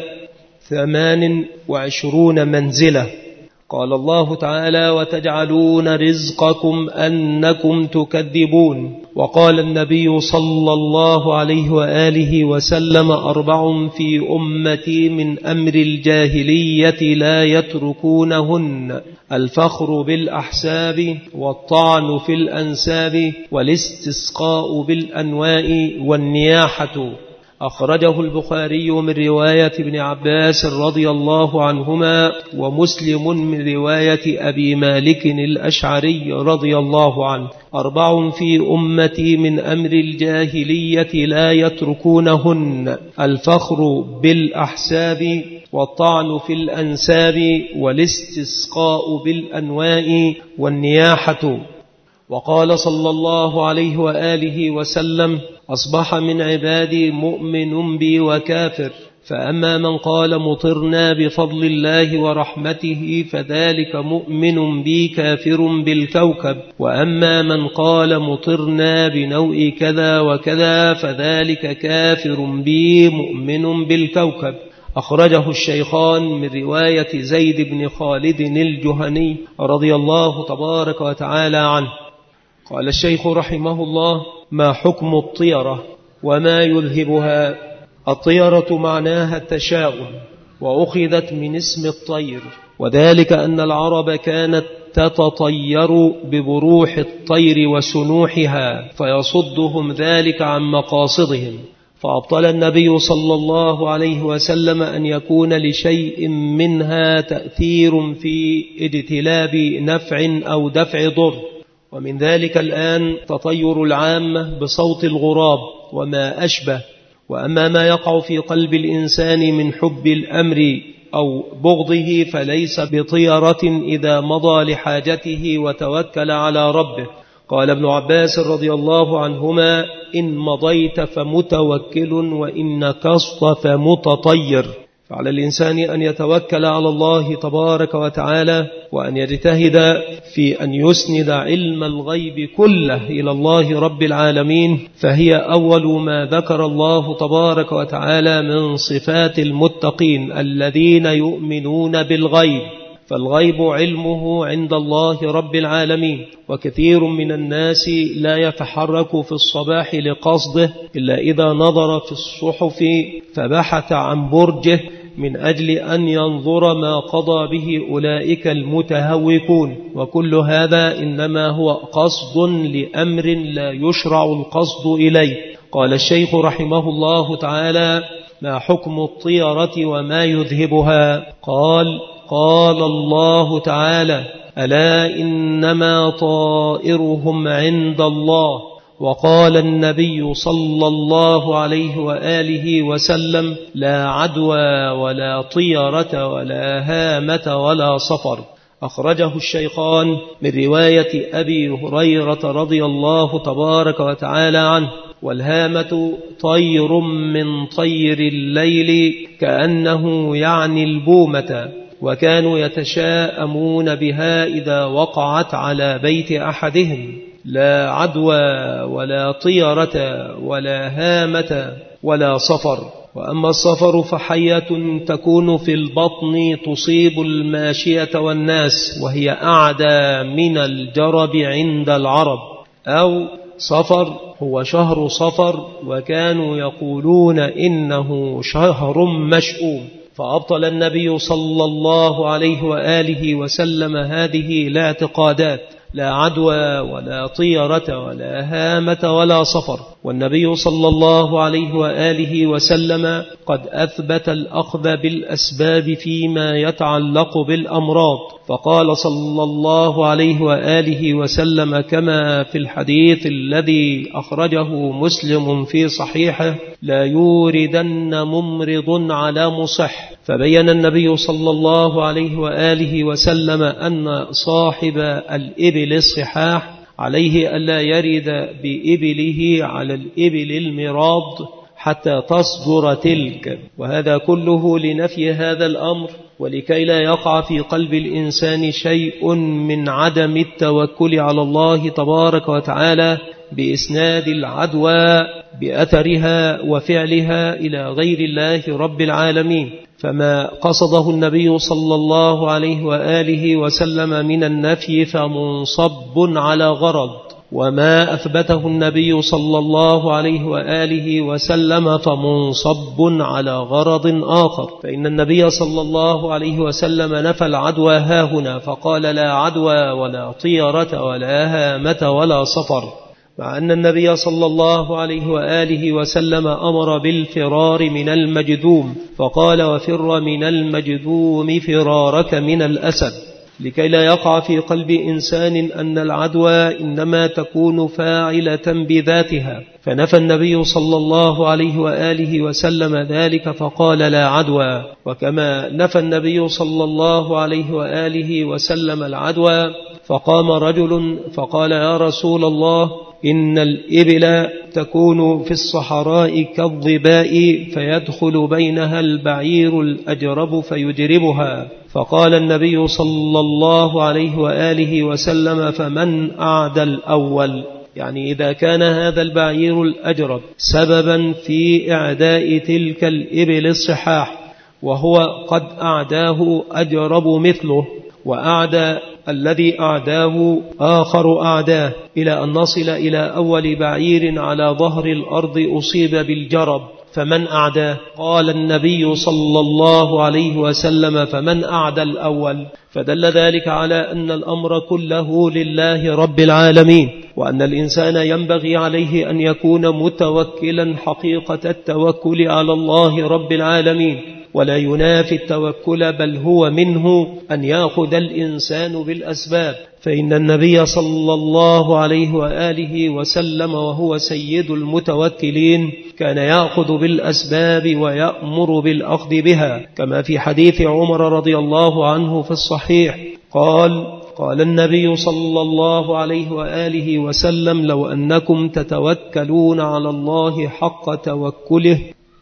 ثمان وعشرون منزلة. قال الله تعالى: وتجعلون رزقكم أنكم تكذبون. وقال النبي صلى الله عليه وآله وسلم: أربع في أمتي من أمر الجاهلية لا يتركونهن: الفخر بالأحساب، والطعن في الأنساب، والاستسقاء بالأنواء، والنياحة. أخرجه البخاري من رواية ابن عباس رضي الله عنهما، ومسلم من رواية أبي مالك الأشعري رضي الله عنه: أربع في أمتي من أمر الجاهلية لا يتركونهن: الفخر بالأحساب، والطعن في الأنساب، والاستسقاء بالأنواء، والنياحة. وقال صلى الله عليه وآله وسلم: أصبح من عبادي مؤمن بي وكافر، فأما من قال مطرنا بفضل الله ورحمته فذلك مؤمن بي كافر بالكوكب، وأما من قال مطرنا بنوء كذا وكذا فذلك كافر بي مؤمن بالكوكب. أخرجه الشيخان من رواية زيد بن خالد الجهني رضي الله تبارك وتعالى عنه. قال الشيخ رحمه الله: ما حكم الطيرة وما يذهبها؟ الطيرة معناها التشاؤم، وأخذت من اسم الطير، وذلك أن العرب كانت تتطير ببروح الطير وسنوحها فيصدهم ذلك عن مقاصدهم، فأبطل النبي صلى الله عليه وسلم أن يكون لشيء منها تأثير في اجتلاب نفع أو دفع ضر. ومن ذلك الآن تطير العامة بصوت الغراب وما أشبه. وأما ما يقع في قلب الإنسان من حب الأمر أو بغضه فليس بطيرة إذا مضى لحاجته وتوكل على ربه. قال ابن عباس رضي الله عنهما: إن مضيت فمتوكل، وإن كصت فمتطير. فعلى الإنسان أن يتوكل على الله تبارك وتعالى، وأن يجتهد في أن يسند علم الغيب كله إلى الله رب العالمين، فهي أول ما ذكر الله تبارك وتعالى من صفات المتقين الذين يؤمنون بالغيب. فالغيب علمه عند الله رب العالمين، وكثير من الناس لا يتحرك في الصباح لقصده إلا إذا نظر في الصحف فبحث عن برجه من أجل أن ينظر ما قضى به أولئك المتهوكون، وكل هذا إنما هو قصد لأمر لا يشرع القصد إليه. قال الشيخ رحمه الله تعالى: ما حكم الطيرة وما يذهبها؟ قال: قال الله تعالى: ألا إنما طائرهم عند الله. وقال النبي صلى الله عليه وآله وسلم: لا عدوى ولا طيرة ولا هامة ولا صفر. أخرجه الشيخان من رواية أبي هريرة رضي الله تبارك وتعالى عنه. والهامة طير من طير الليل كأنه يعني البومة، وكانوا يتشاءمون بها إذا وقعت على بيت أحدهم. لا عدوى ولا طيرة ولا هامة ولا صفر. وأما الصفر فحية تكون في البطن تصيب الماشية والناس، وهي أعدى من الجرب عند العرب. أو صفر هو شهر صفر، وكانوا يقولون إنه شهر مشؤوم، فأبطل النبي صلى الله عليه وآله وسلم هذه الاعتقادات، لا عدوى ولا طيرة ولا هامة ولا صفر. والنبي صلى الله عليه وآله وسلم قد أثبت الأخذ بالأسباب فيما يتعلق بالأمراض، فقال صلى الله عليه وآله وسلم كما في الحديث الذي أخرجه مسلم في صحيحه: لا يوردن ممرض على مصح. فبين النبي صلى الله عليه وآله وسلم أن صاحب الإبل الصحاح عليه ألا يرد بإبله على الإبل المراض حتى تصدر تلك، وهذا كله لنفي هذا الأمر، ولكي لا يقع في قلب الإنسان شيء من عدم التوكل على الله تبارك وتعالى بإسناد العدوى بأثرها وفعلها إلى غير الله رب العالمين. فما قصده النبي صلى الله عليه وآله وسلم من النفي فمنصب على غرض، وما أثبته النبي صلى الله عليه وآله وسلم فمنصب على غرض آخر. فإن النبي صلى الله عليه وسلم نفى العدوى هاهنا، فقال: لا عدوى ولا طيرة ولا هامة ولا صفر، مع أن النبي صلى الله عليه وآله وسلم أمر بالفرار من المجذوم، فقال: وفر من المجذوم فرارك من الأسد، لكي لا يقع في قلب إنسان أن العدوى إنما تكون فاعلة بذاتها، فنفى النبي صلى الله عليه وآله وسلم ذلك فقال: لا عدوى. وكما نفى النبي صلى الله عليه وآله وسلم العدوى، فقام رجل فقال: يا رسول الله، إن الإبل تكون في الصحراء كالظباء فيدخل بينها البعير الأجرب فيجربها. فقال النبي صلى الله عليه وآله وسلم: فمن أعدى الأول؟ يعني إذا كان هذا البعير الأجرب سببا في إعداء تلك الإبل الصحاح، وهو قد أعداه أجرب مثله، وأعدى الذي أعداه آخر أعداه، إلى أن نصل إلى أول بعير على ظهر الأرض أصيب بالجرب، فمن أعداه؟ قال النبي صلى الله عليه وسلم: فمن أعدى الأول؟ فدل ذلك على أن الأمر كله لله رب العالمين، وأن الإنسان ينبغي عليه أن يكون متوكلا حقيقة التوكل على الله رب العالمين، ولا ينافي التوكل، بل هو منه أن يأخذ الإنسان بالأسباب. فإن النبي صلى الله عليه وآله وسلم وهو سيد المتوكلين كان يأخذ بالأسباب ويأمر بالأخذ بها، كما في حديث عمر رضي الله عنه في الصحيح قال: قال النبي صلى الله عليه وآله وسلم: لو أنكم تتوكلون على الله حق توكله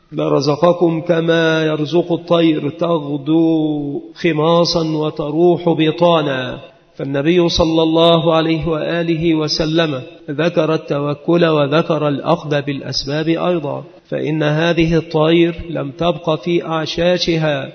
لرزقكم كما يرزق الطير تغدو خماصا وتروح بطانا. فالنبي صلى الله عليه وآله وسلم ذكر التوكل وذكر الأخذ بالأسباب أيضا، فإن هذه الطير لم تبق في أعشاشها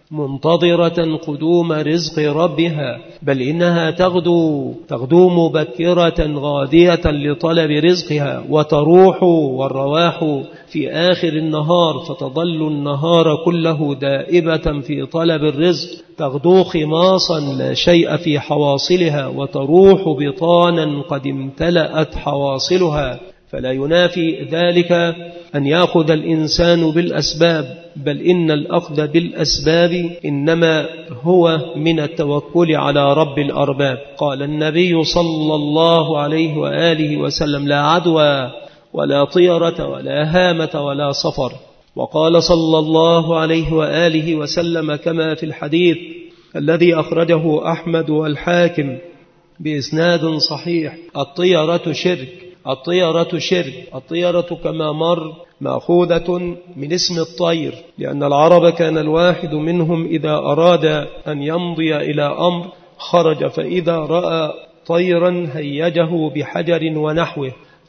منتظرة قدوم رزق ربها، بل إنها تغدو تغدو مبكرة غادية لطلب رزقها، وتروح والرواح في آخر النهار، فتظل النهار كله دائبة في طلب الرزق، تغدو خماصا لا شيء في حواصلها، وتروح بطانا قد امتلأت حواصلها. فلا ينافي ذلك أن يأخذ الإنسان بالأسباب، بل إن الأخذ بالأسباب إنما هو من التوكل على رب الأرباب. قال النبي صلى الله عليه وآله وسلم: لا عدوى ولا طيرة ولا هامة ولا صفر. وقال صلى الله عليه وآله وسلم كما في الحديث الذي أخرجه أحمد والحاكم بإسناد صحيح: الطيرة شرك، الطيرة شرك. الطيرة كما مر مأخوذة من اسم الطير، لأن العرب كان الواحد منهم إذا أراد أن يمضي إلى أمر خرج، فإذا رأى طيرا هيجه بحجر ونحوه،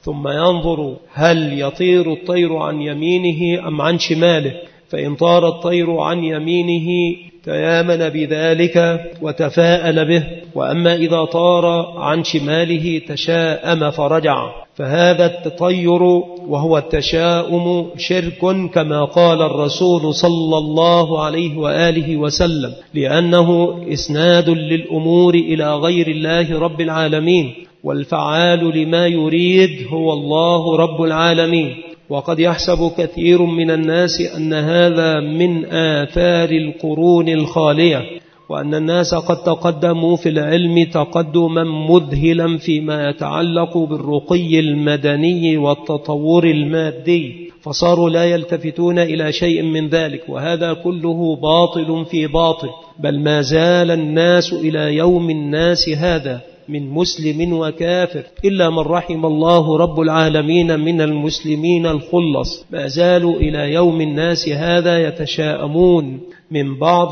ثم ينظر هل يطير الطير عن يمينه أم عن شماله، فإن طار الطير عن يمينه تيامن بذلك وتفاءل به، وأما إذا طار عن شماله تشاءم فرجع. فهذا التطير وهو التشاؤم شرك كما قال الرسول صلى الله عليه وآله وسلم، لأنه إسناد للأمور إلى غير الله رب العالمين، والفعال لما يريد هو الله رب العالمين. وقد يحسب كثير من الناس أن هذا من آثار القرون الخالية، وأن الناس قد تقدموا في العلم تقدما مذهلا فيما يتعلق بالرقي المدني والتطور المادي، فصاروا لا يلتفتون إلى شيء من ذلك، وهذا كله باطل في باطل. بل ما زال الناس إلى يوم الناس هذا من مسلم وكافر إلا من رحم الله رب العالمين من المسلمين الخلص، ما زالوا إلى يوم الناس هذا يتشاءمون من بعض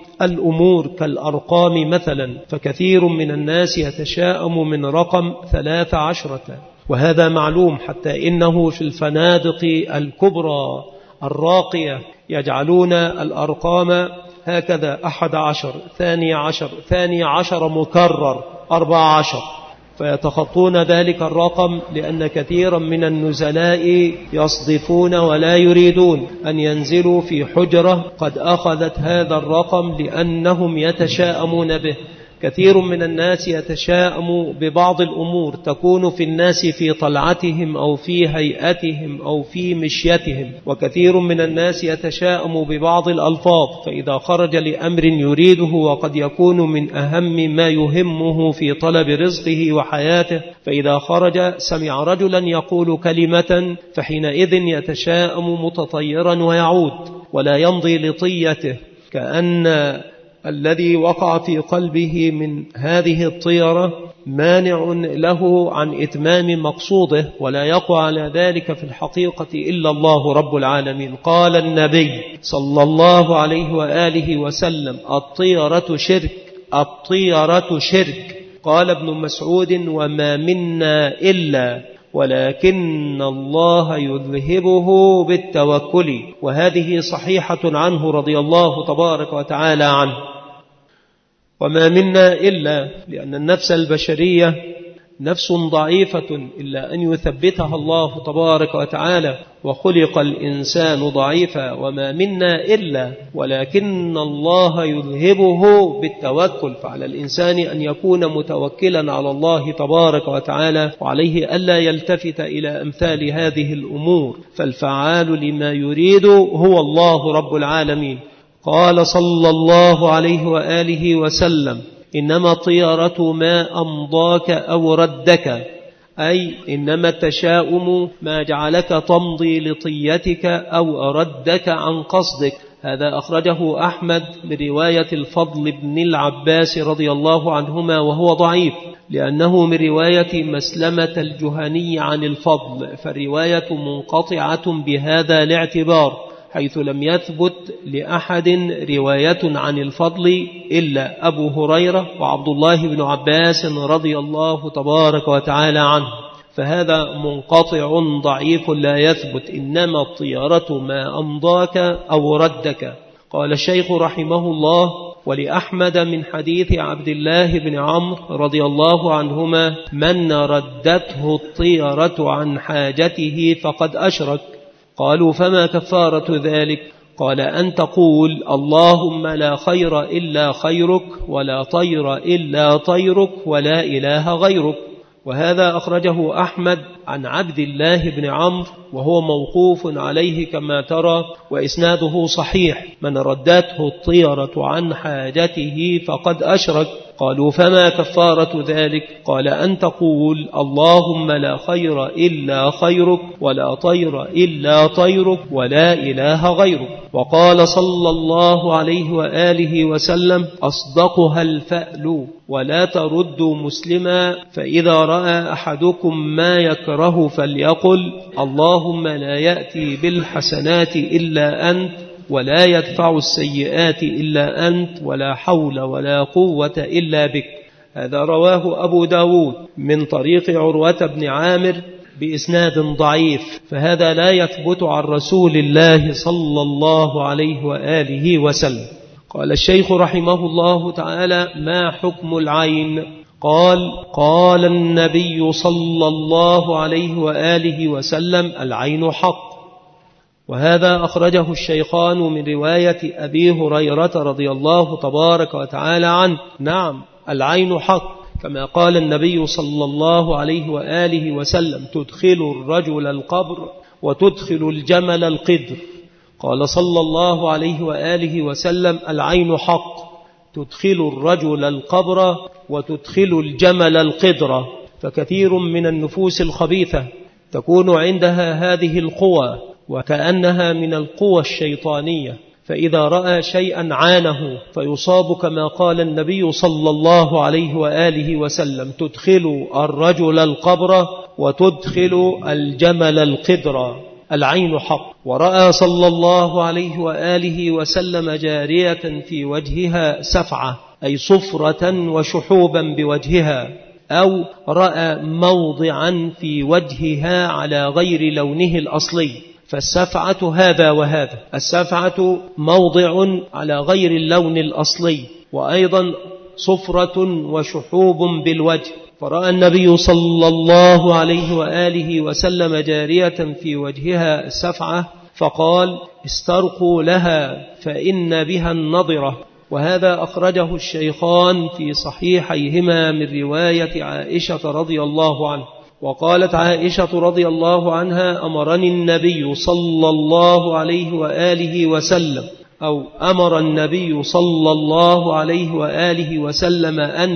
الأمور كالأرقام مثلا، فكثير من الناس يتشاءم من رقم ثلاث عشرة، وهذا معلوم، حتى إنه في الفنادق الكبرى الراقية يجعلون الأرقام هكذا: أحد عشر، ثاني عشر، ثاني عشر مكرر، أربع عشر، فيتخطون ذلك الرقم، لأن كثيرا من النزلاء يصدفون ولا يريدون أن ينزلوا في حجرة قد أخذت هذا الرقم لأنهم يتشاءمون به. كثير من الناس يتشاءم ببعض الأمور تكون في الناس في طلعتهم أو في هيئتهم أو في مشيتهم، وكثير من الناس يتشاءم ببعض الألفاظ، فإذا خرج لأمر يريده وقد يكون من أهم ما يهمه في طلب رزقه وحياته، فإذا خرج سمع رجلا يقول كلمة فحينئذ يتشاءم متطيرا ويعود ولا يمضي لطيته، كأن الذي وقع في قلبه من هذه الطيرة مانع له عن إتمام مقصوده، ولا يقع على ذلك في الحقيقة إلا الله رب العالمين. قال النبي صلى الله عليه وآله وسلم: الطيرة شرك، الطيرة شرك. قال ابن مسعود: وما منا إلا ولكن الله يذهبه بالتوكل. وهذه صحيحة عنه رضي الله تبارك وتعالى عنه. وما منا إلا، لأن النفس البشرية نفس ضعيفة إلا أن يثبتها الله تبارك وتعالى، وخلق الإنسان ضعيفا. وما منا إلا ولكن الله يذهبه بالتوكل، فعلى الإنسان أن يكون متوكلا على الله تبارك وتعالى، وعليه ألا يلتفت إلى أمثال هذه الأمور، فالفعال لما يريد هو الله رب العالمين. قال صلى الله عليه وآله وسلم: إنما الطيرة ما أمضاك أو ردك، أي إنما التشاؤم ما جعلك تمضي لطيتك أو ردك عن قصدك. هذا أخرجه أحمد برواية الفضل بن العباس رضي الله عنهما، وهو ضعيف لأنه من رواية مسلمة الجهني عن الفضل، فالرواية منقطعة بهذا الاعتبار، حيث لم يثبت لأحد رواية عن الفضل إلا أبو هريرة وعبد الله بن عباس رضي الله تبارك وتعالى عنه، فهذا منقطع ضعيف لا يثبت. إنما الطيرة ما أمضاك أو ردك. قال الشيخ رحمه الله: ولأحمد من حديث عبد الله بن عمرو رضي الله عنهما: من ردته الطيرة عن حاجته فقد أشرك. قالوا: فما كفارة ذلك؟ قال: أن تقول: اللهم لا خير إلا خيرك، ولا طير إلا طيرك، ولا إله غيرك. وهذا أخرجه أحمد عن عبد الله بن عمرو، وهو موقوف عليه كما ترى، وإسناده صحيح: من ردته الطيرة عن حاجته فقد أشرك. قالوا: فما كفارة ذلك؟ قال: أن تقول: اللهم لا خير إلا خيرك، ولا طير إلا طيرك، ولا إله غيرك. وقال صلى الله عليه وآله وسلم: أصدقها الفأل، ولا تردوا مسلما، فإذا رأى أحدكم ما يكره فليقل: اللهم لا يأتي بالحسنات إلا أنت، ولا يدفع السيئات إلا أنت، ولا حول ولا قوة إلا بك. هذا رواه أبو داود من طريق عروة بن عامر بإسناد ضعيف، فهذا لا يثبت عن رسول الله صلى الله عليه وآله وسلم. قال الشيخ رحمه الله تعالى: ما حكم العين؟ قال: قال النبي صلى الله عليه وآله وسلم: العين حق. وهذا أخرجه الشيخان من رواية أبي هريرة رضي الله تبارك وتعالى عنه. نعم، العين حق، كما قال النبي صلى الله عليه وآله وسلم: تدخل الرجل القبر وتدخل الجمل القدر. قال صلى الله عليه وآله وسلم: العين حق، تدخل الرجل القبر وتدخل الجمل القدر. فكثير من النفوس الخبيثة تكون عندها هذه القوى، وكأنها من القوى الشيطانية، فإذا رأى شيئا عانه فيصاب كما قال النبي صلى الله عليه وآله وسلم: تدخل الرجل القبر وتدخل الجمل القدر. العين حق. ورأى صلى الله عليه وآله وسلم جارية في وجهها سفعة، أي صفرة وشحوبا بوجهها، أو رأى موضعا في وجهها على غير لونه الأصلي. فالسفعة هذا وهذا، السفعة موضع على غير اللون الأصلي، وأيضا صفرة وشحوب بالوجه. فرأى النبي صلى الله عليه وآله وسلم جارية في وجهها سفعة، فقال: استرقوا لها فإن بها النضرة. وهذا أخرجه الشيخان في صحيحيهما من رواية عائشة رضي الله عنها. وقالت عائشة رضي الله عنها: أمرني النبي صلى الله عليه وآله وسلم أو أمر النبي صلى الله عليه وآله وسلم أن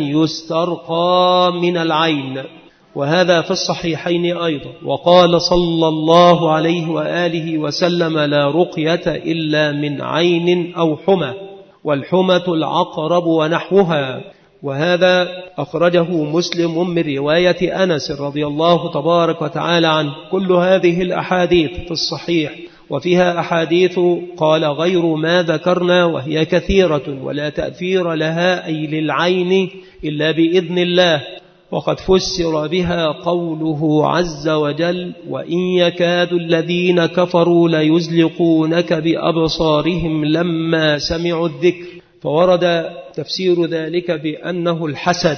يسترقى من العين. وهذا في الصحيحين أيضا. وقال صلى الله عليه وآله وسلم: لا رقية إلا من عين أو حمى، والحمى العقرب ونحوها. وهذا أخرجه مسلم من رواية أنس رضي الله تبارك وتعالى عنه. كل هذه الأحاديث في الصحيح، وفيها أحاديث قال غير ما ذكرنا، وهي كثيرة ولا تأثير لها أي للعين إلا بإذن الله. وقد فسر بها قوله عز وجل: وإن يكاد الذين كفروا ليزلقونك بأبصارهم لما سمعوا الذكر. فورد تفسير ذلك بأنه الحسد،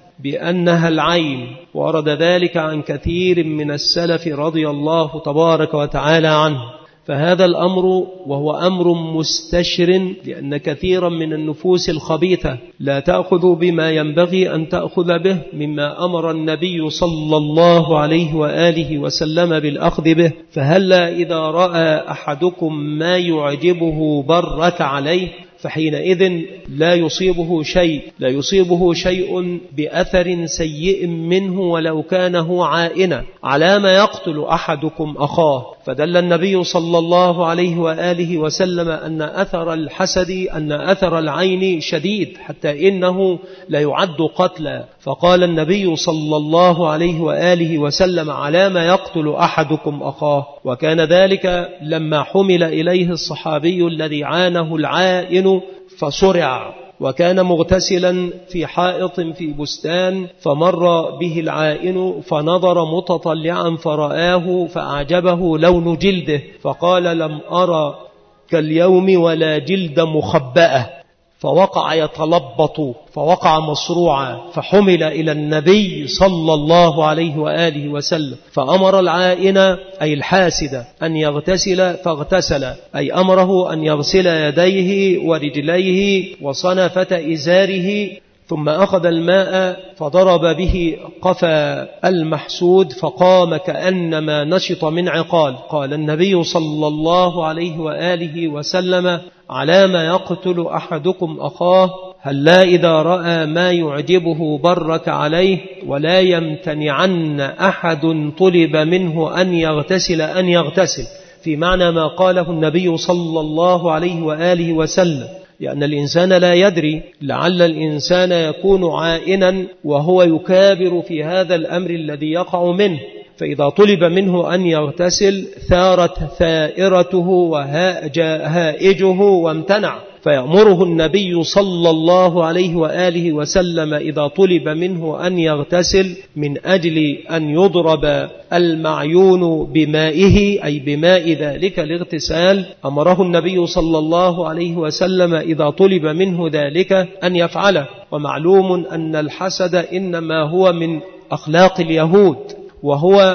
بأنها العين، ورد ذلك عن كثير من السلف رضي الله تبارك وتعالى عنه. فهذا الأمر وهو أمر مستشر، لأن كثيرا من النفوس الخبيثة لا تأخذ بما ينبغي أن تأخذ به مما أمر النبي صلى الله عليه وآله وسلم بالأخذ به. فهلا إذا رأى أحدكم ما يعجبه برك عليه، فحينئذ لا يصيبه شيء لا يصيبه شيء بأثر سيء منه ولو كان هو عائنا. على ما يقتل أحدكم أخاه. فدل النبي صلى الله عليه وآله وسلم أن أثر الحسد، أن أثر العين شديد، حتى إنه لا يعد قتلا. فقال النبي صلى الله عليه وآله وسلم: على ما يقتل أحدكم أخاه. وكان ذلك لما حمل إليه الصحابي الذي عانه العائن فصرع، وكان مغتسلا في حائط في بستان، فمر به العائن فنظر متطلعا فرآه فأعجبه لون جلده، فقال: لم أرى كاليوم ولا جلد مخبأة. فوقع يتلبط، فوقع مصروعا، فحمل إلى النبي صلى الله عليه وآله وسلم، فأمر العائن أي الحاسد أن يغتسل، فاغتسل، أي أمره أن يغسل يديه ورجليه وصنفة إزاره، ثم أخذ الماء فضرب به قفا المحسود فقام كأنما نشط من عقال. قال النبي صلى الله عليه وآله وسلم: على ما يقتل أحدكم أخاه، هلا إذا رأى ما يعجبه برك عليه، ولا يمتنعن أحد طلب منه أن يغتسل أن يغتسل، في معنى ما قاله النبي صلى الله عليه وآله وسلم، لأن الإنسان لا يدري، لعل الإنسان يكون عائنا وهو يكابر في هذا الأمر الذي يقع منه، فإذا طلب منه أن يغتسل ثارت ثائرته وهاج هائجه وامتنع. فيأمره النبي صلى الله عليه وآله وسلم إذا طلب منه أن يغتسل من أجل أن يضرب المعيون بمائه أي بماء ذلك الاغتسال، أمره النبي صلى الله عليه وسلم إذا طلب منه ذلك أن يفعله. ومعلوم أن الحسد إنما هو من أخلاق اليهود، وهو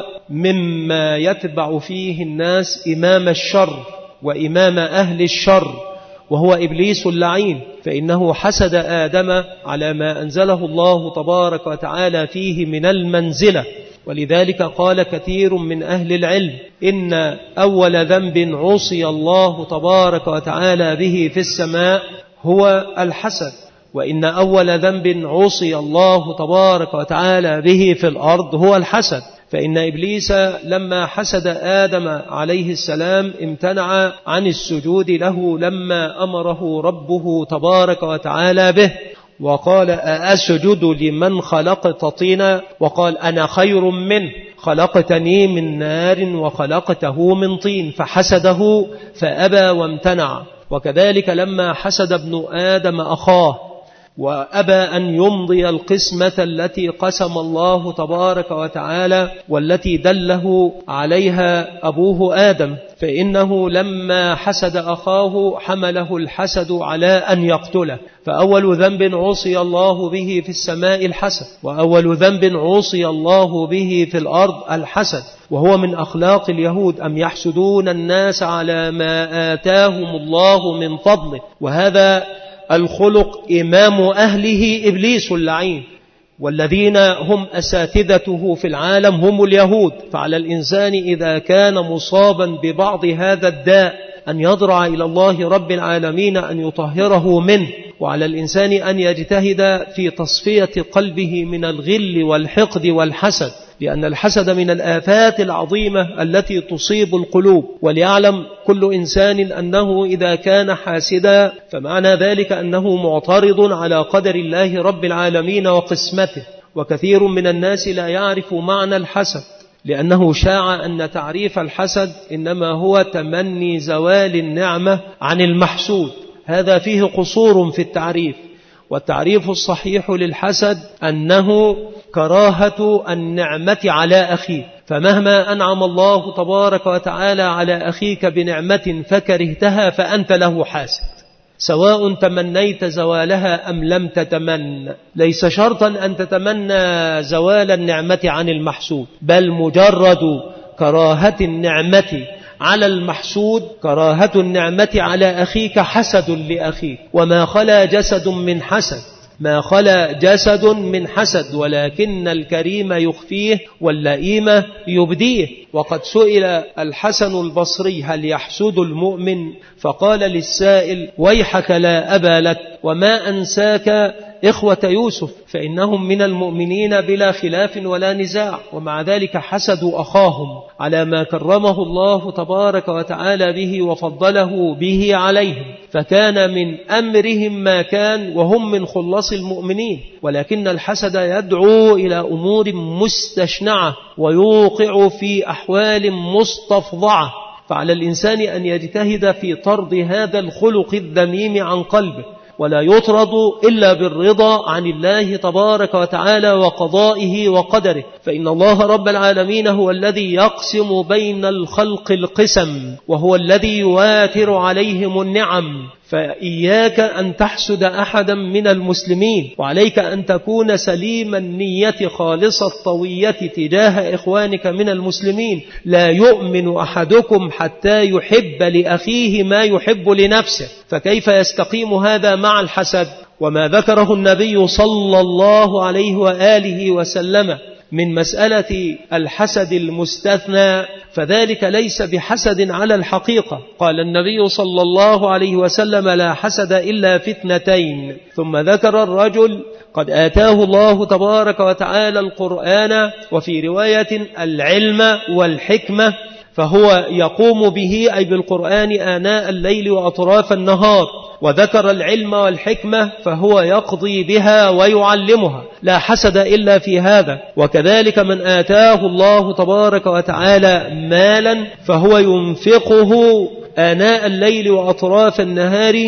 مما يتبع فيه الناس إمام الشر وإمام أهل الشر، وهو إبليس اللعين، فإنه حسد آدم على ما أنزله الله تبارك وتعالى فيه من المنزلة. ولذلك قال كثير من أهل العلم إن أول ذنب عصي الله تبارك وتعالى به في السماء هو الحسد، وإن أول ذنب عصي الله تبارك وتعالى به في الأرض هو الحسد. فإن إبليس لما حسد آدم عليه السلام امتنع عن السجود له لما أمره ربه تبارك وتعالى به، وقال أأسجد لمن خلقت طينا، وقال أنا خير منه خلقتني من نار وخلقته من طين، فحسده فأبى وامتنع. وكذلك لما حسد ابن آدم أخاه وأبى أن يمضي القسمة التي قسم الله تبارك وتعالى والتي دله عليها أبوه آدم، فإنه لما حسد أخاه حمله الحسد على أن يقتله. فأول ذنب عصي الله به في السماء الحسد، وأول ذنب عصي الله به في الأرض الحسد، وهو من أخلاق اليهود أم يحسدون الناس على ما آتاهم الله من فضله. وهذا الخلق إمام أهله إبليس اللعين، والذين هم أساتذته في العالم هم اليهود. فعلى الإنسان إذا كان مصابا ببعض هذا الداء أن يضرع إلى الله رب العالمين أن يطهره منه، وعلى الإنسان أن يجتهد في تصفية قلبه من الغل والحقد والحسد، لأن الحسد من الآفات العظيمة التي تصيب القلوب. وليعلم كل إنسان أنه إذا كان حاسدا فمعنى ذلك أنه معترض على قدر الله رب العالمين وقسمته. وكثير من الناس لا يعرف معنى الحسد، لأنه شاع أن تعريف الحسد إنما هو تمني زوال النعمة عن المحسود. هذا فيه قصور في التعريف، والتعريف الصحيح للحسد أنه كراهة النعمة على أخيك، فمهما أنعم الله تبارك وتعالى على أخيك بنعمة فكرهتها فأنت له حاسد، سواء تمنيت زوالها أم لم تتمنى. ليس شرطا أن تتمنى زوال النعمة عن المحسود، بل مجرد كراهة النعمة على المحسود كراهة النعمة على أخيك حسد لأخيك. وما خلا جسد من حسد، ما خلا جسد من حسد، ولكن الكريم يخفيه واللئيم يبديه. وقد سئل الحسن البصري هل يحسد المؤمن؟ فقال للسائل ويحك لا أبا لك، وما أنساك إخوة يوسف فإنهم من المؤمنين بلا خلاف ولا نزاع، ومع ذلك حسدوا أخاهم على ما كرمه الله تبارك وتعالى به وفضله به عليهم، فكان من أمرهم ما كان وهم من خلص المؤمنين. ولكن الحسد يدعو إلى أمور مستشنعة ويوقع في أحوال مستفضعة، فعلى الإنسان أن يجتهد في طرد هذا الخلق الذميم عن قلبه، ولا يطرد إلا بالرضا عن الله تبارك وتعالى وقضائه وقدره، فإن الله رب العالمين هو الذي يقسم بين الخلق القسم، وهو الذي يواتر عليهم النعم. فإياك أن تحسد أحدا من المسلمين، وعليك أن تكون سليم النية خالص الطوية تجاه إخوانك من المسلمين. لا يؤمن أحدكم حتى يحب لأخيه ما يحب لنفسه، فكيف يستقيم هذا مع الحسد؟ وما ذكره النبي صلى الله عليه وآله وسلم من مسألة الحسد المستثنى فذلك ليس بحسد على الحقيقة. قال النبي صلى الله عليه وسلم لا حسد إلا في اثنتين، ثم ذكر الرجل قد آتاه الله تبارك وتعالى القرآن، وفي رواية العلم والحكمة، فهو يقوم به أي بالقرآن آناء الليل وأطراف النهار، وذكر العلم والحكمة فهو يقضي بها ويعلمها، لا حسد إلا في هذا. وكذلك من آتاه الله تبارك وتعالى مالا فهو ينفقه آناء الليل وأطراف النهار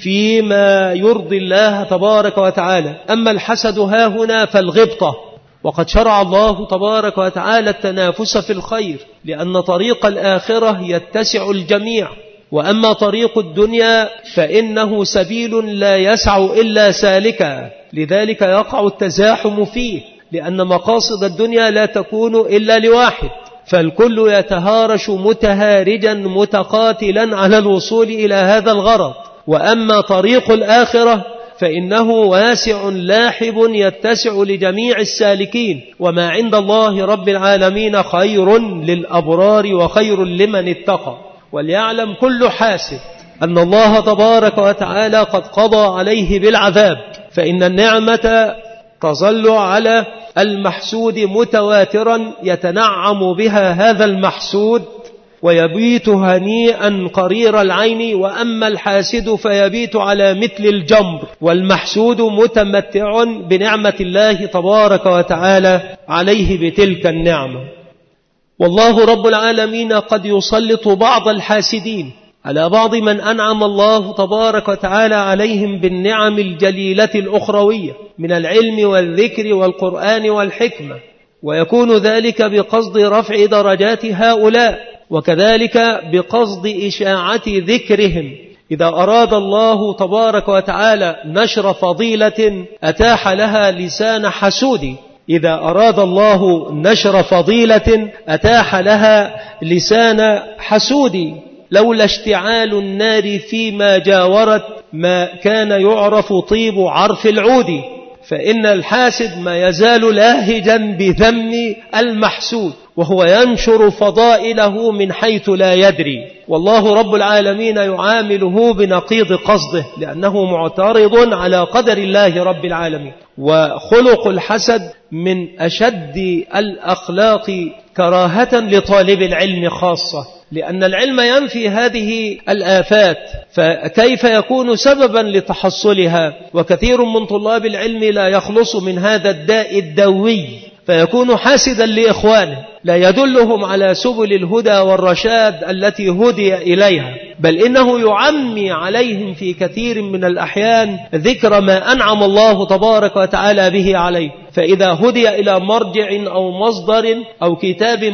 فيما يرضي الله تبارك وتعالى. أما الحسد ها هنا فالغبطة، وقد شرع الله تبارك وتعالى التنافس في الخير، لأن طريق الآخرة يتسع الجميع، وأما طريق الدنيا فإنه سبيل لا يسع إلا سالكا، لذلك يقع التزاحم فيه، لأن مقاصد الدنيا لا تكون إلا لواحد، فالكل يتهارش متهارجا متقاتلا على الوصول إلى هذا الغرض. وأما طريق الآخرة فإنه واسع لاحب يتسع لجميع السالكين، وما عند الله رب العالمين خير للأبرار وخير لمن اتقى. وليعلم كل حاسد أن الله تبارك وتعالى قد قضى عليه بالعذاب، فإن النعمة تظل على المحسود متواترا يتنعم بها هذا المحسود ويبيت هنيئا قرير العين، وأما الحاسد فيبيت على مثل الجمر، والمحسود متمتع بنعمة الله تبارك وتعالى عليه بتلك النعمة. والله رب العالمين قد يسلط بعض الحاسدين على بعض من أنعم الله تبارك وتعالى عليهم بالنعم الجليلة الأخروية من العلم والذكر والقرآن والحكمة، ويكون ذلك بقصد رفع درجات هؤلاء، وكذلك بقصد إشاعة ذكرهم. إذا أراد الله تبارك وتعالى نشر فضيلة أتاح لها لسان حسود، إذا أراد الله نشر فضيلة أتاح لها لسان حسود. لولا اشتعال النار فيما جاورت ما كان يعرف طيب عرف العود، فإن الحاسد ما يزال لاهجا بذم المحسود، وهو ينشر فضائله من حيث لا يدري، والله رب العالمين يعامله بنقيض قصده، لأنه معترض على قدر الله رب العالمين. وخلق الحسد من أشد الأخلاق كراهة لطالب العلم خاصة، لأن العلم ينفي هذه الآفات، فكيف يكون سببا لتحصلها؟ وكثير من طلاب العلم لا يخلص من هذا الداء الدوي، فيكون حاسدا لإخوانه، لا يدلهم على سبل الهدى والرشاد التي هدي إليها، بل إنه يعمي عليهم في كثير من الأحيان ذكر ما أنعم الله تبارك وتعالى به عليه. فإذا هدي إلى مرجع أو مصدر أو كتاب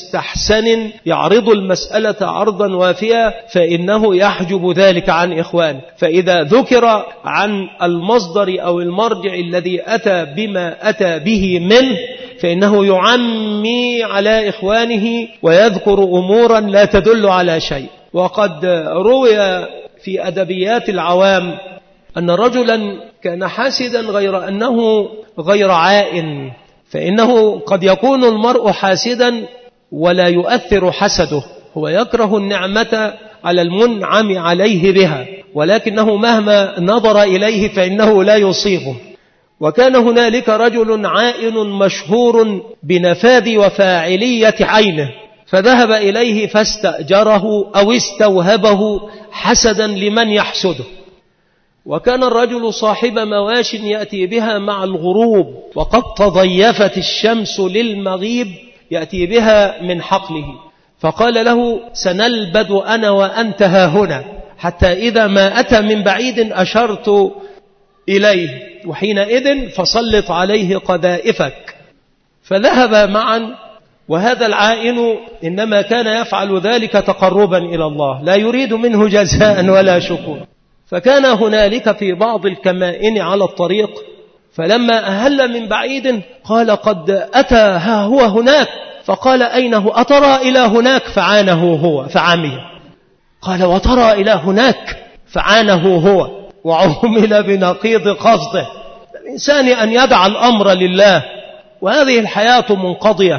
مستحسن يعرض المسألة عرضا وافيا فإنه يحجب ذلك عن إخوانه، فإذا ذكر عن المصدر أو المرجع الذي أتى بما أتى به منه فإنه يعمي على إخوانه ويذكر أمورا لا تدل على شيء. وقد روي في أدبيات العوام أن رجلا كان حاسدا غير أنه غير عائن، فإنه قد يكون المرء حاسدا ولا يؤثر حسده، هو يكره النعمة على المنعم عليه بها، ولكنه مهما نظر إليه فإنه لا يصيبه. وكان هنالك رجل عائن مشهور بنفاذ وفاعلية عينه، فذهب إليه فاستأجره أو استوهبه حسدا لمن يحسده. وكان الرجل صاحب مواش يأتي بها مع الغروب، وقد تضيفت الشمس للمغيب يأتي بها من حقله، فقال له سنلبد أنا وأنت ها هنا، حتى إذا ما أتى من بعيد أشرت إليه، وحينئذ فسلط عليه قذائفك. فذهب معا، وهذا العائن إنما كان يفعل ذلك تقربا إلى الله، لا يريد منه جزاء ولا شكور. فكان هنالك في بعض الكمائن على الطريق، فلما أهل من بعيد قال قد أتى ها هو هناك، فقال أين هو؟ أترى إلى هناك؟ فعانه هو فعمي. قال وترى إلى هناك؟ فعانه هو، وعمل بنقيض قصده. الإنسان أن يدع الأمر لله، وهذه الحياة منقضية،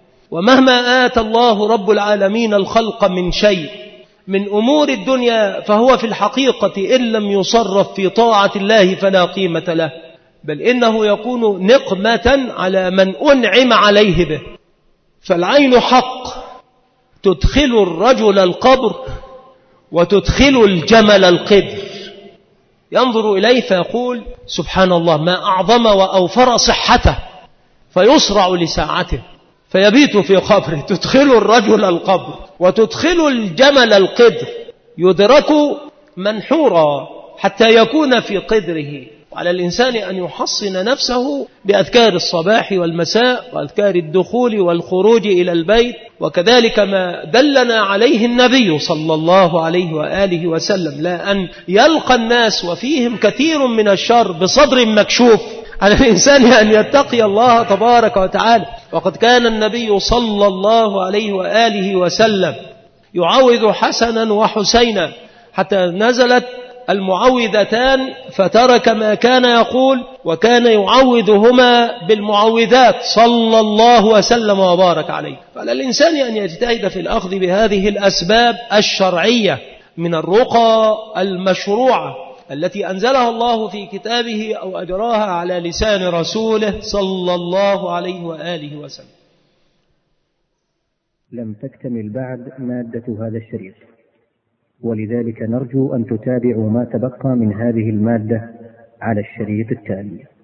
ومهما آتى الله رب العالمين الخلق من شيء من أمور الدنيا فهو في الحقيقة إن لم يصرف في طاعة الله فلا قيمة له، بل إنه يكون نقمة على من أنعم عليه به. فالعين حق تدخل الرجل القبر وتدخل الجمل القدر، ينظر إليه فيقول سبحان الله ما أعظم وأوفر صحته، فيصرع لساعته فيبيت في قبره. تدخل الرجل القبر وتدخل الجمل القدر، يدرك منحورا حتى يكون في قدره. وعلى الإنسان أن يحصن نفسه بأذكار الصباح والمساء وأذكار الدخول والخروج إلى البيت، وكذلك ما دلنا عليه النبي صلى الله عليه وآله وسلم، لا أن يلقى الناس وفيهم كثير من الشر بصدر مكشوف. على الإنسان أن يتقي الله تبارك وتعالى. وقد كان النبي صلى الله عليه وآله وسلم يعوذ حسنا وحسينا حتى نزلت المعوذتان فترك ما كان يقول وكان يعوذهما بالمعوذات صلى الله وسلم وبارك عليه. فعلى الإنسان أن يجتهد في الأخذ بهذه الأسباب الشرعية من الرقى المشروعة التي أنزلها الله في كتابه أو أجراها على لسان رسوله صلى الله عليه وآله وسلم. لم تكتمل بعد مادة هذا الشريط، ولذلك نرجو أن تتابعوا ما تبقى من هذه المادة على الشريط التالي.